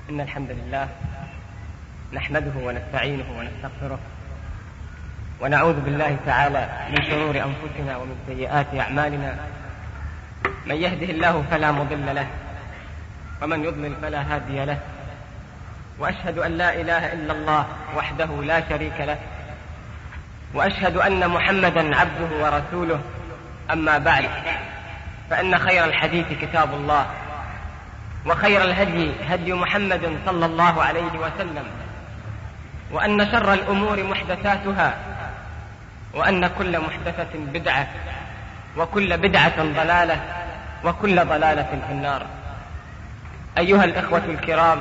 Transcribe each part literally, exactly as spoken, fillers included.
إن الحمد لله نحمده ونستعينه ونستغفره ونعوذ بالله تعالى من شرور أنفسنا ومن سيئات أعمالنا. من يهده الله فلا مضل له ومن يضلل فلا هادي له، وأشهد أن لا إله إلا الله وحده لا شريك له، وأشهد أن محمدا عبده ورسوله. أما بعد، فإن خير الحديث كتاب الله، وخير الهدي هدي محمد صلى الله عليه وسلم، وأن شر الأمور محدثاتها، وأن كل محدثة بدعة، وكل بدعة ضلالة، وكل ضلالة في النار. أيها الإخوة الكرام،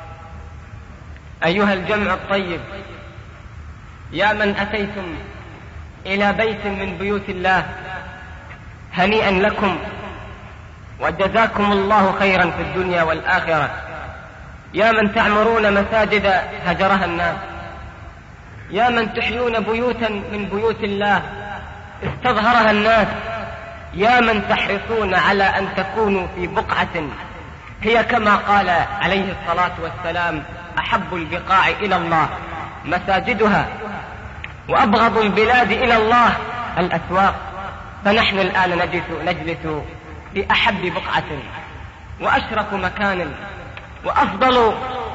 أيها الجمع الطيب، يا من أتيتم إلى بيت من بيوت الله، هنيئا لكم وجزاكم الله خيرا في الدنيا والآخرة. يا من تعمرون مساجد هجرها الناس، يا من تحيون بيوتا من بيوت الله استظهرها الناس، يا من تحرصون على أن تكونوا في بقعة هي كما قال عليه الصلاة والسلام: أحب البقاع إلى الله مساجدها، وأبغض البلاد إلى الله الأسواق. فنحن الآن نجلس, نجلس في أحب بقعة وأشرف مكان وأفضل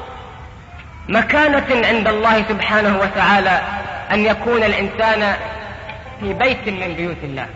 مكانة عند الله سبحانه وتعالى أن يكون الإنسان في بيت من بيوت الله.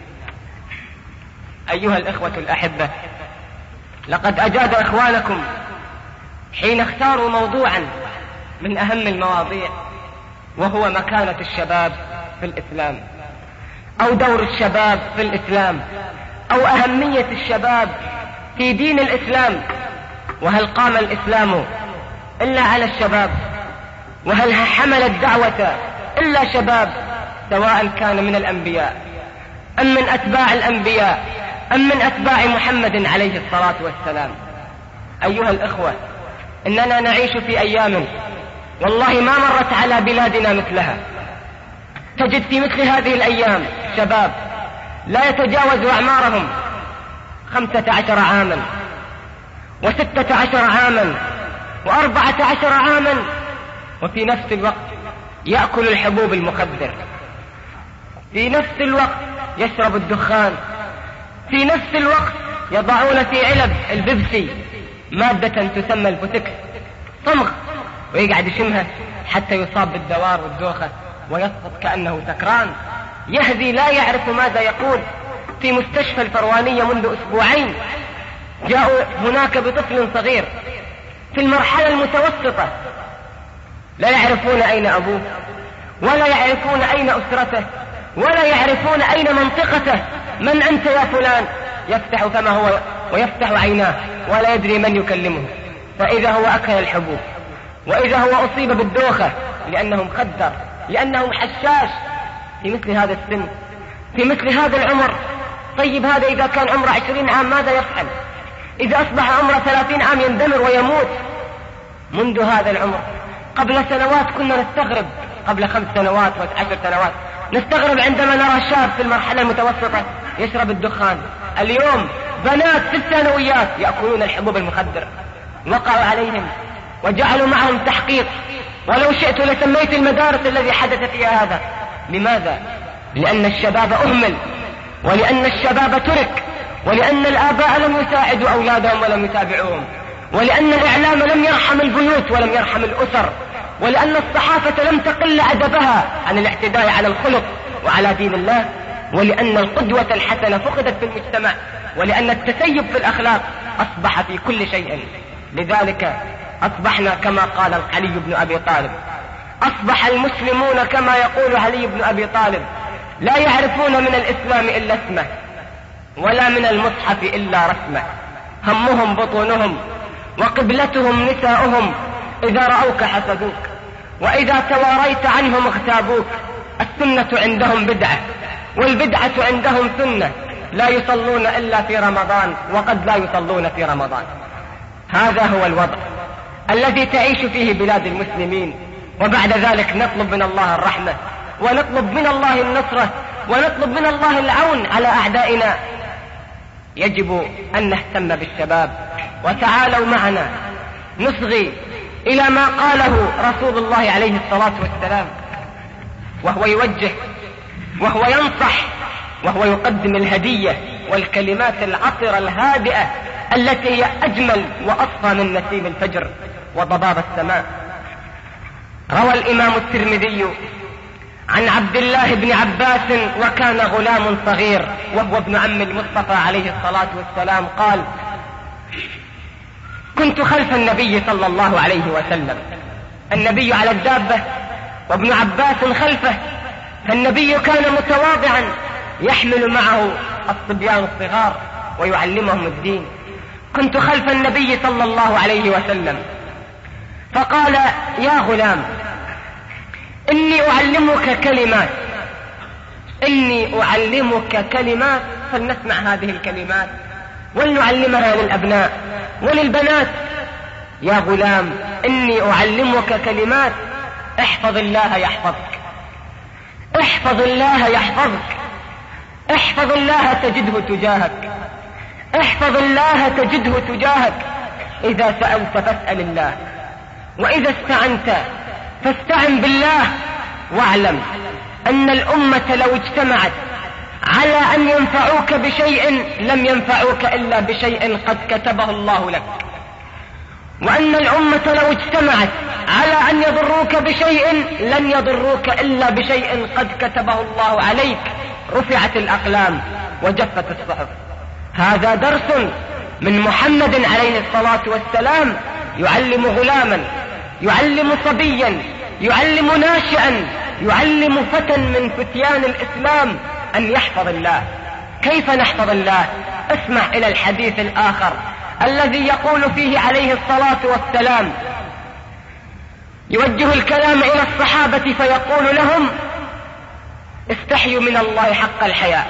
أيها الإخوة الأحبة، لقد أجاد إخوانكم حين اختاروا موضوعا من أهم المواضيع، وهو مكانة الشباب في الإسلام، أو دور الشباب في الإسلام، أو أهمية الشباب في دين الإسلام. وهل قام الإسلام إلا على الشباب؟ وهل حمل الدعوة إلا شباب، سواء كان من الأنبياء أم من أتباع الأنبياء أم من أتباع محمد عليه الصلاة والسلام؟ أيها الإخوة، إننا نعيش في أيام والله ما مرت على بلادنا مثلها. تجد في مثل هذه الأيام شباب لا يتجاوز أعمارهم خمسة عشر عاما وستة عشر عاما وأربعة عشر عاما، وفي نفس الوقت يأكل الحبوب المخدر، في نفس الوقت يشرب الدخان، في نفس الوقت يضعون في علب البيبسي مادة تسمى البوتكس صمغ، ويقعد يشمها حتى يصاب بالدوار والدوخة ويسقط كأنه سكران، يهذي لا يعرف ماذا يقول. في مستشفى الفروانية منذ أسبوعين جاءوا هناك بطفل صغير في المرحلة المتوسطة، لا يعرفون أين أبوه، ولا يعرفون أين أسرته، ولا يعرفون أين منطقته. من أنت يا فلان؟ يفتح فما هو ويفتح عيناه ولا يدري من يكلمه، فإذا هو أكل الحبوب، وإذا هو أصيب بالدوخة لأنه مخدر، لأنه حشاش في مثل هذا السن، في مثل هذا العمر. طيب هذا إذا كان عمره عشرين عام ماذا يفعل؟ إذا أصبح عمره ثلاثين عام يندمر ويموت. منذ هذا العمر قبل سنوات كنا نستغرب، قبل خمس سنوات وعشر سنوات نستغرب عندما نرى شاب في المرحلة المتوسطة يشرب الدخان. اليوم بنات في الثانويات يأكلون الحبوب المخدر، وقعوا عليهم وجعلوا معهم تحقيق، ولو شئت لسميت المدارس الذي حدث فيها هذا. لماذا؟ لأن الشباب أهمل، ولأن الشباب ترك، ولأن الآباء لم يساعدوا أولادهم ولم يتابعوهم، ولأن الإعلام لم يرحم البيوت ولم يرحم الأسر، ولأن الصحافة لم تقل أدبها عن الاعتداء على الخلق وعلى دين الله، ولأن القدوة الحسنة فقدت في المجتمع، ولأن التسيب في الأخلاق أصبح في كل شيء. لذلك أصبحنا كما قال علي بن أبي طالب: أصبح المسلمون كما يقول علي بن أبي طالب لا يعرفون من الإسلام إلا اسمه، ولا من المصحف إلا رسمه، همهم بطونهم وقبلتهم نساؤهم، إذا رأوك حسدوك، وإذا تواريت عنهم اغتابوك. السنة عندهم بدعة، والبدعة عندهم سنة، لا يصلون إلا في رمضان، وقد لا يصلون في رمضان. هذا هو الوضع الذي تعيش فيه بلاد المسلمين. وبعد ذلك نطلب من الله الرحمة، ونطلب من الله النصرة، ونطلب من الله العون على أعدائنا. يجب أن نهتم بالشباب، وتعالوا معنا نصغي إلى ما قاله رسول الله عليه الصلاة والسلام، وهو يوجه وهو ينصح وهو يقدم الهدية والكلمات العطرة الهادئة التي هي أجمل وأصفى من نسيم الفجر وضباب السماء. روى الإمام الترمذي عن عبد الله بن عباس وكان غلام صغير وهو ابن عم المصطفى عليه الصلاة والسلام قال: كنت خلف النبي صلى الله عليه وسلم، النبي على الدابة وابن عباس خلفه، فالنبي كان متواضعا يحمل معه الصبيان الصغار ويعلمهم الدين. كنت خلف النبي صلى الله عليه وسلم فقال: يا غلام إني أعلمك كلمات إني أعلمك كلمات فلنسمع هذه الكلمات ولنعلمها للأبناء وللبنات. يا غلام إني أعلمك كلمات، احفظ الله يحفظك، احفظ الله يحفظك، احفظ الله تجده تجاهك، احفظ الله تجده تجاهك. إذا سألت فاسأل الله، وإذا استعنت فاستعن بالله، واعلم أن الأمة لو اجتمعت على أن ينفعوك بشيء لم ينفعوك إلا بشيء قد كتبه الله لك، وأن الأمة لو اجتمعت على أن يضروك بشيء لن يضروك إلا بشيء قد كتبه الله عليك. رفعت الأقلام وجفت الصحف. هذا درس من محمد عليه الصلاة والسلام يعلم غلاما، يعلم صبيا، يعلم ناشئا، يعلم فتى من فتيان الإسلام أن يحفظ الله. كيف نحفظ الله؟ اسمع إلى الحديث الآخر الذي يقول فيه عليه الصلاة والسلام، يوجه الكلام إلى الصحابة فيقول لهم: استحيوا من الله حق الحياء،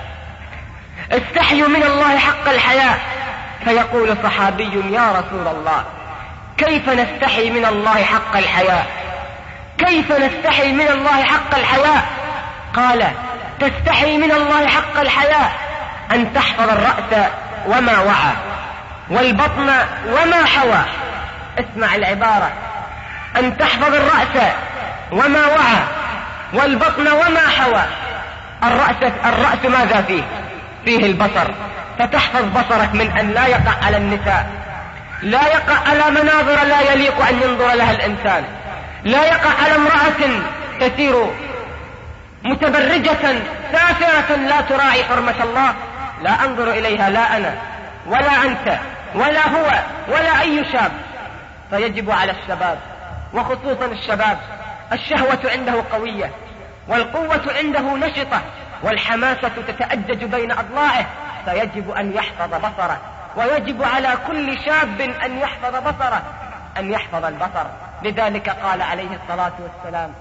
استحيوا من الله حق الحياء. فيقول صحابي: يا رسول الله كيف نستحي من الله حق الحياء؟ كيف نستحي من الله حق الحياء؟ قال: تستحي من الله حق الحياء أن تحفظ الرأس وما وعى والبطن وما حوى. اسمع العبارة: أن تحفظ الرأس وما وعى والبطن وما حوى. الرأس, الرأس ماذا فيه؟ فيه البصر، فتحفظ بصرك من أن لا يقع على النساء، لا يقع على مناظر لا يليق أن ينظر لها الإنسان، لا يقع على امرأة تسير متبرجة سافرة لا تراعي حرمة الله، لا أنظر إليها، لا أنا ولا أنت ولا هو ولا أي شاب. فيجب على الشباب وخصوصا الشباب، الشهوة عنده قوية والقوة عنده نشطة والحماسة تتأجج بين أضلاعه، فيجب أن يحفظ بصره، ويجب على كل شاب أن يحفظ بصره، أن يحفظ البصر. لذلك قال عليه الصلاة والسلام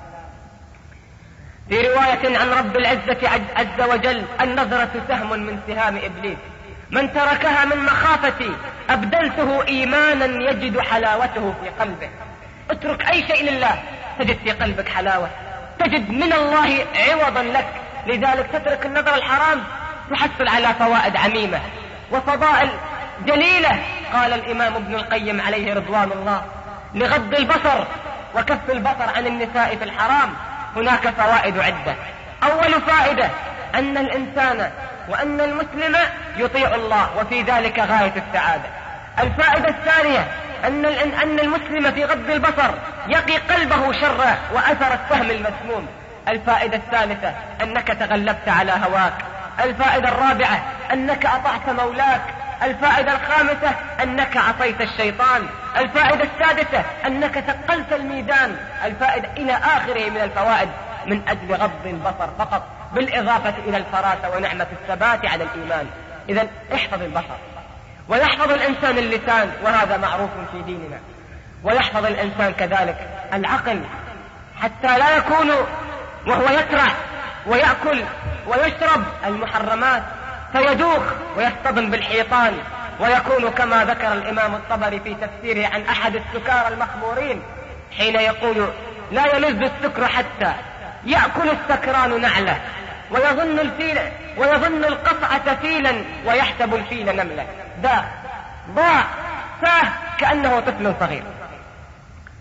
في رواية عن رب العزة عز وجل: النظرة سهم من سهام إبليس، من تركها من مخافتي أبدلته إيمانا يجد حلاوته في قلبه. اترك أي شيء لله تجد في قلبك حلاوة، تجد من الله عوضا لك. لذلك تترك النظر الحرام تحصل على فوائد عميمة وفضائل جليلة. قال الإمام ابن القيم عليه رضوان الله: لغض البصر وكف البصر عن النساء في الحرام هناك فوائد عدة. أول فائدة أن الإنسان وأن المسلم يطيع الله، وفي ذلك غاية السعادة. الفائدة الثانية أن أن المسلم في غض البصر يقي قلبه شر وأثر السهم المسموم. الفائدة الثالثة أنك تغلبت على هواك. الفائدة الرابعة أنك أطعت مولاك. الفائدة الخامسة أنك عصيت الشيطان. الفائدة السادسة أنك ثقلت الميزان. الفائدة إلى آخره من الفوائد من أجل غض البصر فقط، بالإضافة إلى الفراسة ونعمة الثبات على الإيمان. إذن احفظ البصر، ويحفظ الإنسان اللسان، وهذا معروف في ديننا، ويحفظ الإنسان كذلك العقل حتى لا يكون وهو يترع ويأكل ويشرب المحرمات فيدوخ ويصطدم بالحيطان، ويكون كما ذكر الإمام الطبري في تفسيره عن أحد السكارى المخمورين حين يقول: لا يلذ السكر حتى يأكل السكران نعله ويظن الفيل ويظن القطعة فيلا ويحسب الفيل نملة. ذا ضاع ساه كأنه طفل صغير.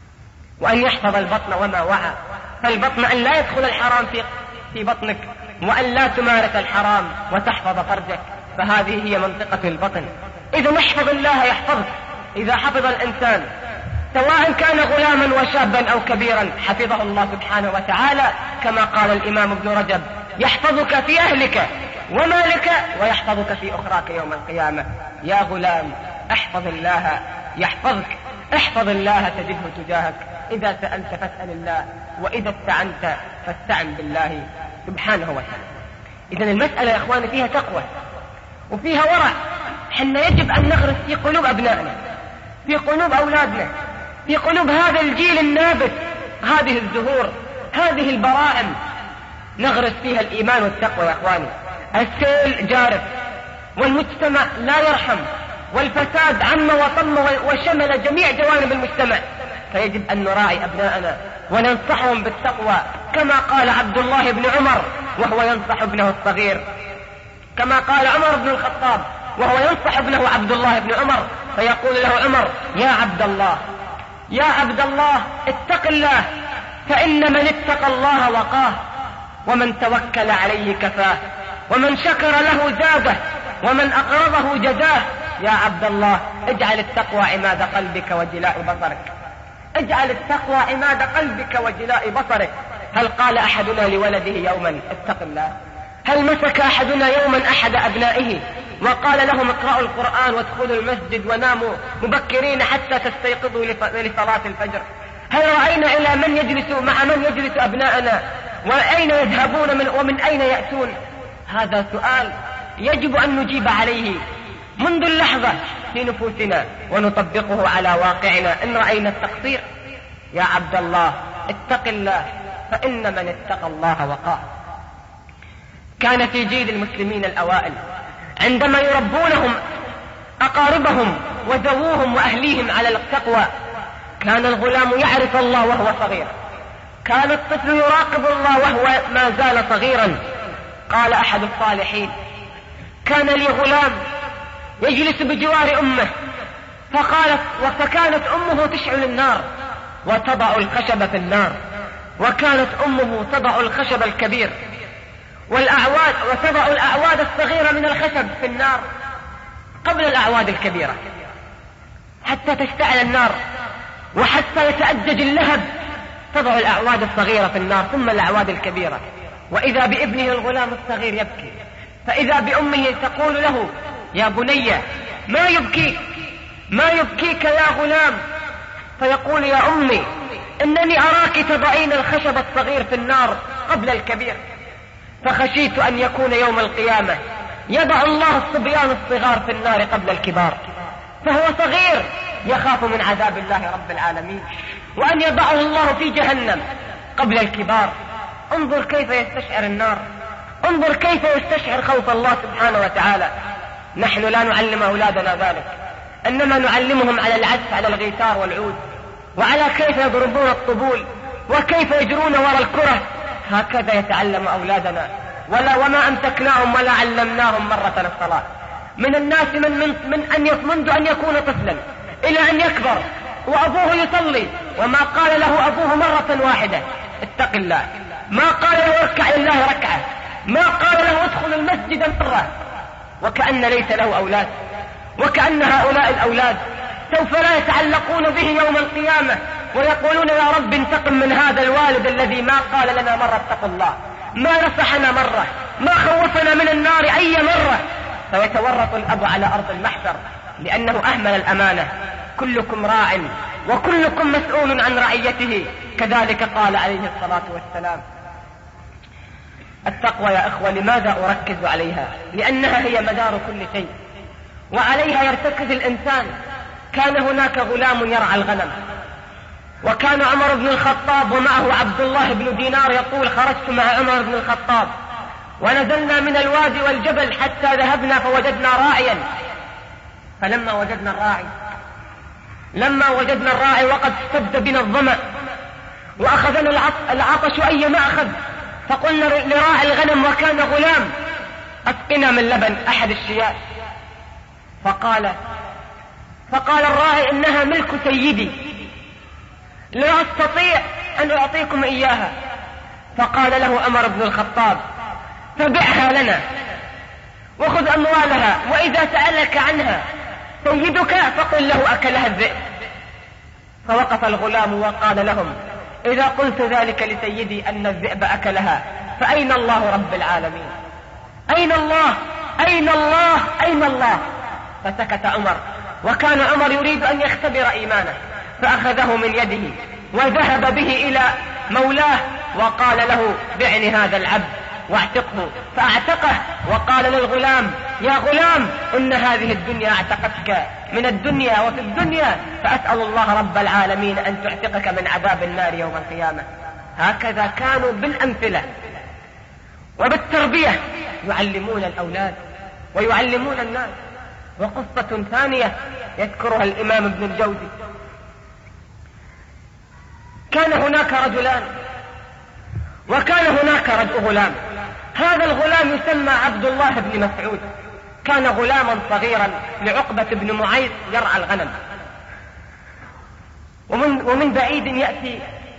وأن يحفظ البطن وما وعى. فالبطن أن لا يدخل الحرام في في بطنك، وأن لا تمارس الحرام وتحفظ فرجك، فهذه هي منطقة البطن. إذا احفظ الله يحفظك. إذا حفظ الإنسان سواء كان غلاما وشابا أو كبيرا حفظه الله سبحانه وتعالى، كما قال الإمام ابن رجب: يحفظك في أهلك ومالك ويحفظك في أخراك يوم القيامة. يا غلام احفظ الله يحفظك، احفظ الله تجده تجاهك. إذا سألت فاسأل الله، وإذا استعنت فاستعن بالله سبحانه وتعالى. إذن المسألة يا إخواني فيها تقوى وفيها ورع. حنا يجب أن نغرس في قلوب أبنائنا، في قلوب أولادنا، في قلوب هذا الجيل النابت، هذه الزهور، هذه البراعم، نغرس فيها الإيمان والتقوى يا إخواني. السيل جارف والمجتمع لا يرحم، والفساد عم وطم وشمل جميع جوانب المجتمع، فيجب أن نراعي أبناءنا وننصحهم بالتقوى، كما قال عبد الله بن عمر وهو ينصح ابنه الصغير، كما قال عمر بن الخطاب وهو ينصح ابنه عبد الله بن عمر، فيقول له عمر: يا عبد الله يا عبد الله اتق الله، فإن من اتقى الله وقاه، ومن توكل عليه كفاه، ومن شكر له زاده، ومن أقرضه جزاه. يا عبد الله اجعل التقوى عماد قلبك وجلاء بصرك، اجعل التقوى عماد قلبك وجلاء بصرك. هل قال أحدنا لولده يوما اتق الله؟ هل مسك أحدنا يوما أحد أبنائه وقال لهم اقرأوا القرآن وادخلوا المسجد وناموا مبكرين حتى تستيقظوا لصلاة الفجر؟ هل رأينا إلى من يجلس مع من يجلس أبناءنا، وأين يذهبون من ومن أين يأتون؟ هذا سؤال يجب أن نجيب عليه منذ اللحظة في نفوسنا ونطبقه على واقعنا إن رأينا التقصير. يا عبد الله اتق الله، فإن من اتقى الله وقاه. كان في جيل المسلمين الأوائل عندما يربونهم أقاربهم وذووهم وأهليهم على التقوى، كان الغلام يعرف الله وهو صغير، كان الطفل يراقب الله وهو ما زال صغيرا. قال أحد الصالحين: كان لي غلام يجلس بجوار أمه، فقالت فكانت أمه تشعل النار وتضع الخشب في النار، وكانت أمه تضع الخشب الكبير والأعواد وتضع الأعواد الصغيرة من الخشب في النار قبل الأعواد الكبيرة حتى تشتعل النار، وحتى يتأجج اللهب تضع الأعواد الصغيرة في النار ثم الأعواد الكبيرة. وإذا بابنه الغلام الصغير يبكي، فإذا بأمه تقول له: يا بني ما يبكيك ما يبكيك يا غلام؟ فيقول: يا أمي إنني أراك تضعين الخشب الصغير في النار قبل الكبير، فخشيت أن يكون يوم القيامة يضع الله الصبيان الصغار في النار قبل الكبار، فهو صغير يخاف من عذاب الله رب العالمين، وأن يضعه الله في جهنم قبل الكبار. انظر كيف يستشعر النار، انظر كيف يستشعر خوف الله سبحانه وتعالى. نحن لا نعلم أولادنا ذلك، إنما نعلمهم على العزف على الغيتار والعود، وعلى كيف يضربون الطبول، وكيف يجرون وراء الكرة. هكذا يتعلم أولادنا، ولا وما أمسكناهم ولا علمناهم مرة الصلاة. من الناس من, من, من أن منذ أن يكون طفلا إلى أن يكبر وأبوه يصلي، وما قال له أبوه مرة واحدة اتق الله، ما قال له اركع لله ركعة، ما قال له ادخل المسجد مرة، وكأن ليس له أولاد، وكأن هؤلاء الأولاد سوف لا يتعلقون به يوم القيامة ويقولون: يا رب انتقم من هذا الوالد الذي ما قال لنا مرة اتقوا الله، ما نصحنا مرة، ما خوفنا من النار أي مرة. فيتورط الأب على أرض المحشر لأنه أهمل الأمانة. كلكم راع وكلكم مسؤول عن رعيته، كذلك قال عليه الصلاة والسلام. التقوى يا أخوة لماذا أركز عليها؟ لأنها هي مدار كل شيء، وعليها يرتكز الإنسان. كان هناك غلام يرعى الغنم، وكان عمر بن الخطاب ومعه عبد الله بن دينار يقول: خرجت مع عمر بن الخطاب ونزلنا من الوادي والجبل حتى ذهبنا فوجدنا راعيا، فلما وجدنا الراعي لما وجدنا الراعي وقد اشتد بنا الظمأ وأخذنا العطش أي ما أخذ، فقلنا لراعي الغنم وكان غلام: أسقنا من لبن أحد الشياه. فقال فقال الراعي: إنها ملك سيدي، لا أستطيع أن أعطيكم إياها. فقال له عمر بن الخطاب: فبعها لنا وخذ أموالها، وإذا سألك عنها سيدك فقل له أكلها الذئب. فوقف الغلام وقال لهم: إذا قلت ذلك لسيدي أن الذئب أكلها فأين الله رب العالمين؟ أين الله؟ أين الله؟ أين الله؟ فسكت عمر، وكان عمر يريد أن يختبر إيمانه، فأخذه من يده وذهب به إلى مولاه وقال له: بعني هذا العبد واعتقه. فاعتقه وقال للغلام: يا غلام، إن هذه الدنيا اعتقتك من الدنيا وفي الدنيا، فأسأل الله رب العالمين أن تعتقك من عذاب النار يوم القيامة. هكذا كانوا بالأمثلة وبالتربية يعلمون الأولاد ويعلمون الناس. وقصة ثانية يذكرها الإمام ابن الجوزي: كان هناك رجلان وكان هناك رجل غلام. هذا الغلام يسمى عبد الله بن مسعود، كان غلاما صغيرا لعقبة بن معيط يرعى الغنم، ومن, ومن بعيد يأتي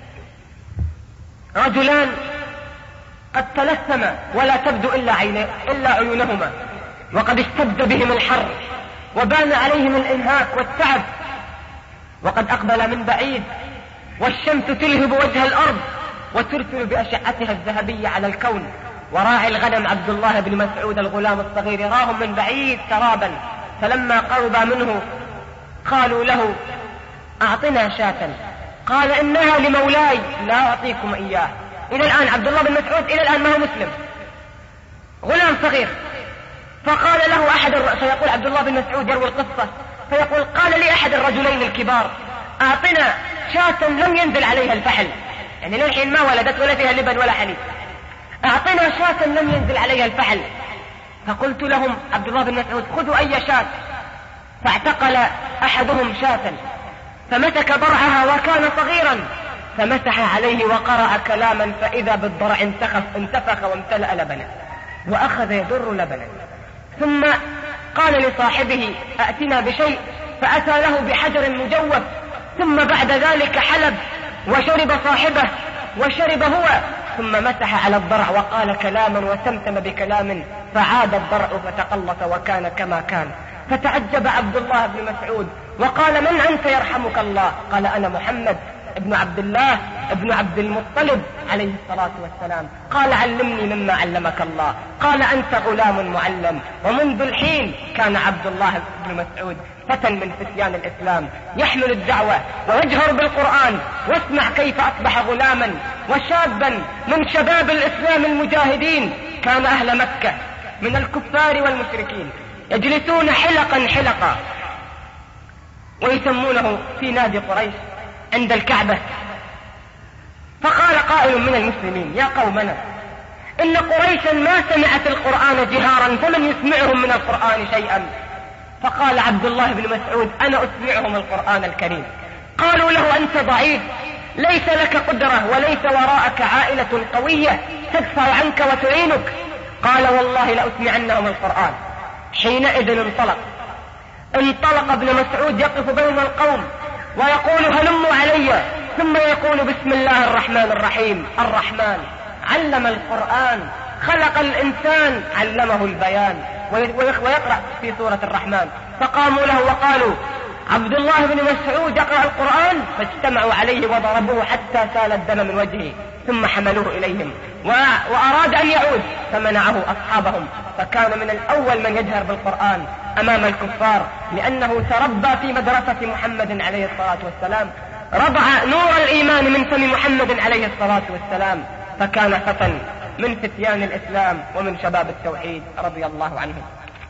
رجلان قد تلثما ولا تبدو إلا, عين إلا عيونهما، وقد اشتد بهم الحر وبان عليهم الإنهاك والتعب، وقد أقبل من بعيد والشمس تلهب وجه الأرض وترسل بأشعتها الذهبية على الكون. وراعي الغنم عبد الله بن مسعود الغلام الصغير يراهم من بعيد سرابا، فلما قرب منه قالوا له: أعطنا شاة. قال: إنها لمولاي لا أعطيكم إياه. إلى الآن عبد الله بن مسعود إلى الآن ما هو مسلم، غلام صغير. فقال له أحد الر... فيقول عبد الله بن مسعود يروي القصة، فيقول: قال لي أحد الرجلين الكبار: أعطنا شاة لم ينزل عليها الفحل، يعني للحين ما ولدت ولا فيها لبن ولا حليب، أعطنا شاة لم ينزل عليها الفحل. فقلت لهم عبد الله بن مسعود: خذوا أي شاة. فاعتقل أحدهم شاة فمسك ضرعها وكان صغيرا، فمسح عليه وقرأ كلاما، فإذا بالضرع انتخف انتفخ وامتلأ لبنا وأخذ يدر لبنا. ثم قال لصاحبه: أأتنا بشيء، فأتى له بحجر مجوف، ثم بعد ذلك حلب وشرب صاحبه وشرب هو، ثم مسح على الضرع وقال كلاما وتمتم بكلام، فعاد الضرع فتقلص وكان كما كان. فتعجب عبد الله بن مسعود وقال: من أنت يرحمك الله؟ قال: أنا محمد ابن عبد الله ابن عبد المطلب عليه الصلاة والسلام. قال: علمني مما علمك الله. قال: أنت غلام معلم. ومنذ الحين كان عبد الله بن مسعود فتى من فتيان الإسلام يحمل الدعوة ويجهر بالقرآن. واسمع كيف أصبح غلاما وشابا من شباب الإسلام المجاهدين. كان أهل مكة من الكفار والمشركين يجلسون حلقا حلقا ويسمونه في نادي قريش عند الكعبة. فقال قائل من المسلمين: يا قومنا، إن قريشا ما سمعت القرآن جهارا، فمن يسمعهم من القرآن شيئا؟ فقال عبد الله بن مسعود: أنا أسمعهم القرآن الكريم. قالوا له: أنت ضعيف، ليس لك قدرة وليس وراءك عائلة قوية تدفع عنك وتعينك. قال: والله لأسمعنهم القرآن. حينئذ انطلق انطلق ابن مسعود يقف بين القوم ويقول: هلموا علي، ثم يقول: بسم الله الرحمن الرحيم. الرحمن علم القرآن، خلق الإنسان، علمه البيان، ويقرأ في سورة الرحمن. فقاموا له وقالوا: عبد الله بن مسعود يقرأ القرآن. فاجتمعوا عليه وضربوه حتى سال الدم من وجهه، ثم حملوه إليهم وأراد أن يعود فمنعه أصحابهم. فكان من الأول من يجهر بالقرآن أمام الكفار، لأنه تربى في مدرسة محمد عليه الصلاة والسلام، رضع نور الإيمان من فم محمد عليه الصلاة والسلام، فكان فتى من فتيان الإسلام ومن شباب التوحيد رضي الله عنهم.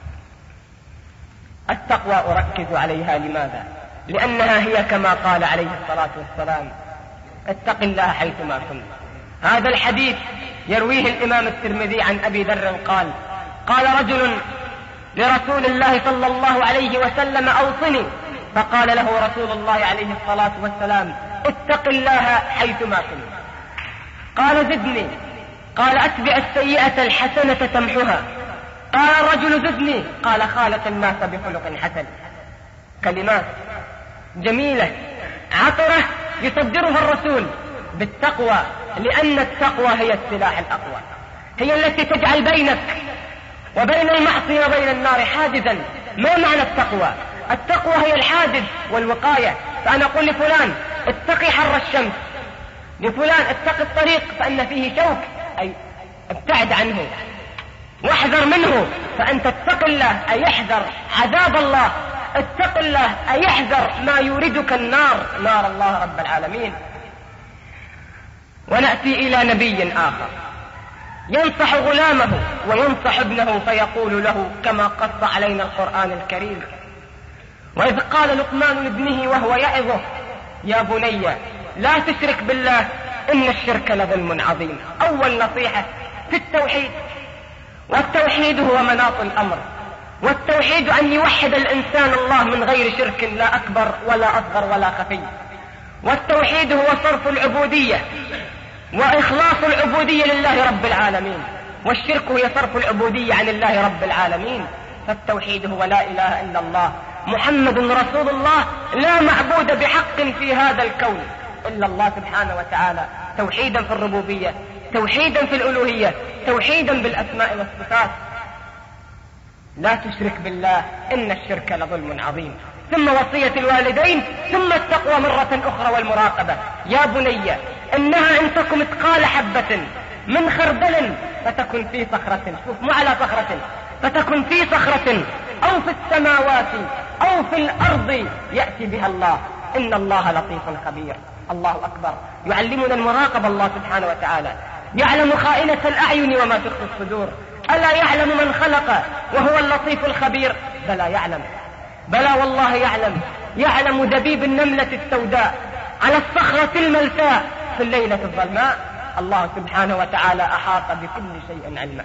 التقوى أركز عليها، لماذا؟ لأنها هي كما قال عليه الصلاة والسلام: اتق الله حيثما كنت. هذا الحديث يرويه الإمام الترمذي عن أبي ذر قال: قال رجل لرسول الله صلى الله عليه وسلم: أوصني. فقال له رسول الله عليه الصلاة والسلام: اتق الله حيثما كنت. قال: زدني. قال: أتبع السيئة الحسنة تمحها. قال الرجل: زدني. قال: خالق الناس بخلق حسن. كلمات جميلة عطرة يصدرها الرسول بالتقوى، لأن التقوى هي السلاح الأقوى، هي التي تجعل بينك وبين المعصية وبين النار حاجزا. ما معنى التقوى؟ التقوى هي الحاجز والوقاية. فأنا أقول لفلان اتقي حر الشمس، لفلان اتقي الطريق فإن فيه شوك، أي ابتعد عنه واحذر منه. فأنت اتق الله أي احذر عذاب الله، اتق الله أي احذر ما يوردك النار، نار الله رب العالمين. ونأتي إلى نبي آخر ينصح غلامه وينصح ابنه فيقول له كما قص علينا القرآن الكريم: وإذ قال لقمان لابنه وهو يعظه يا بني لا تشرك بالله إن الشرك لظلم عظيم. أول نصيحة في التوحيد، والتوحيد هو مناط الأمر، والتوحيد أن يوحد الإنسان الله من غير شرك لا أكبر ولا أصغر ولا خفي. والتوحيد هو صرف العبودية وإخلاص العبودية لله رب العالمين، والشرك هي صرف العبودية عن الله رب العالمين. فالتوحيد هو لا إله إلا الله محمد رسول الله، لا معبود بحق في هذا الكون إلا الله سبحانه وتعالى، توحيدا في الربوبية، توحيدا في الألوهية، توحيدا بالأسماء والصفات. لا تشرك بالله إن الشرك لظلم عظيم. ثم وصية الوالدين، ثم التقوى مرة أخرى والمراقبة. يا بني إنها إن تكن مثقال حبة من خردل فتكن في صخرة، شوف مو على صخرة، فتكن في صخرة أو في السماوات أو في الأرض يأتي بها الله إن الله لطيف خبير. الله أكبر، يعلمنا المراقبة الله سبحانه وتعالى، يعلم خائنة الأعين وما تخفي الصدور. ألا يعلم من خلق وهو اللطيف الخبير؟ بلى يعلم، بلى والله يعلم، يعلم دبيب النملة السوداء على الصخرة الملساء في الليلة الظلماء. الله سبحانه وتعالى أحاط بكل شيء علما.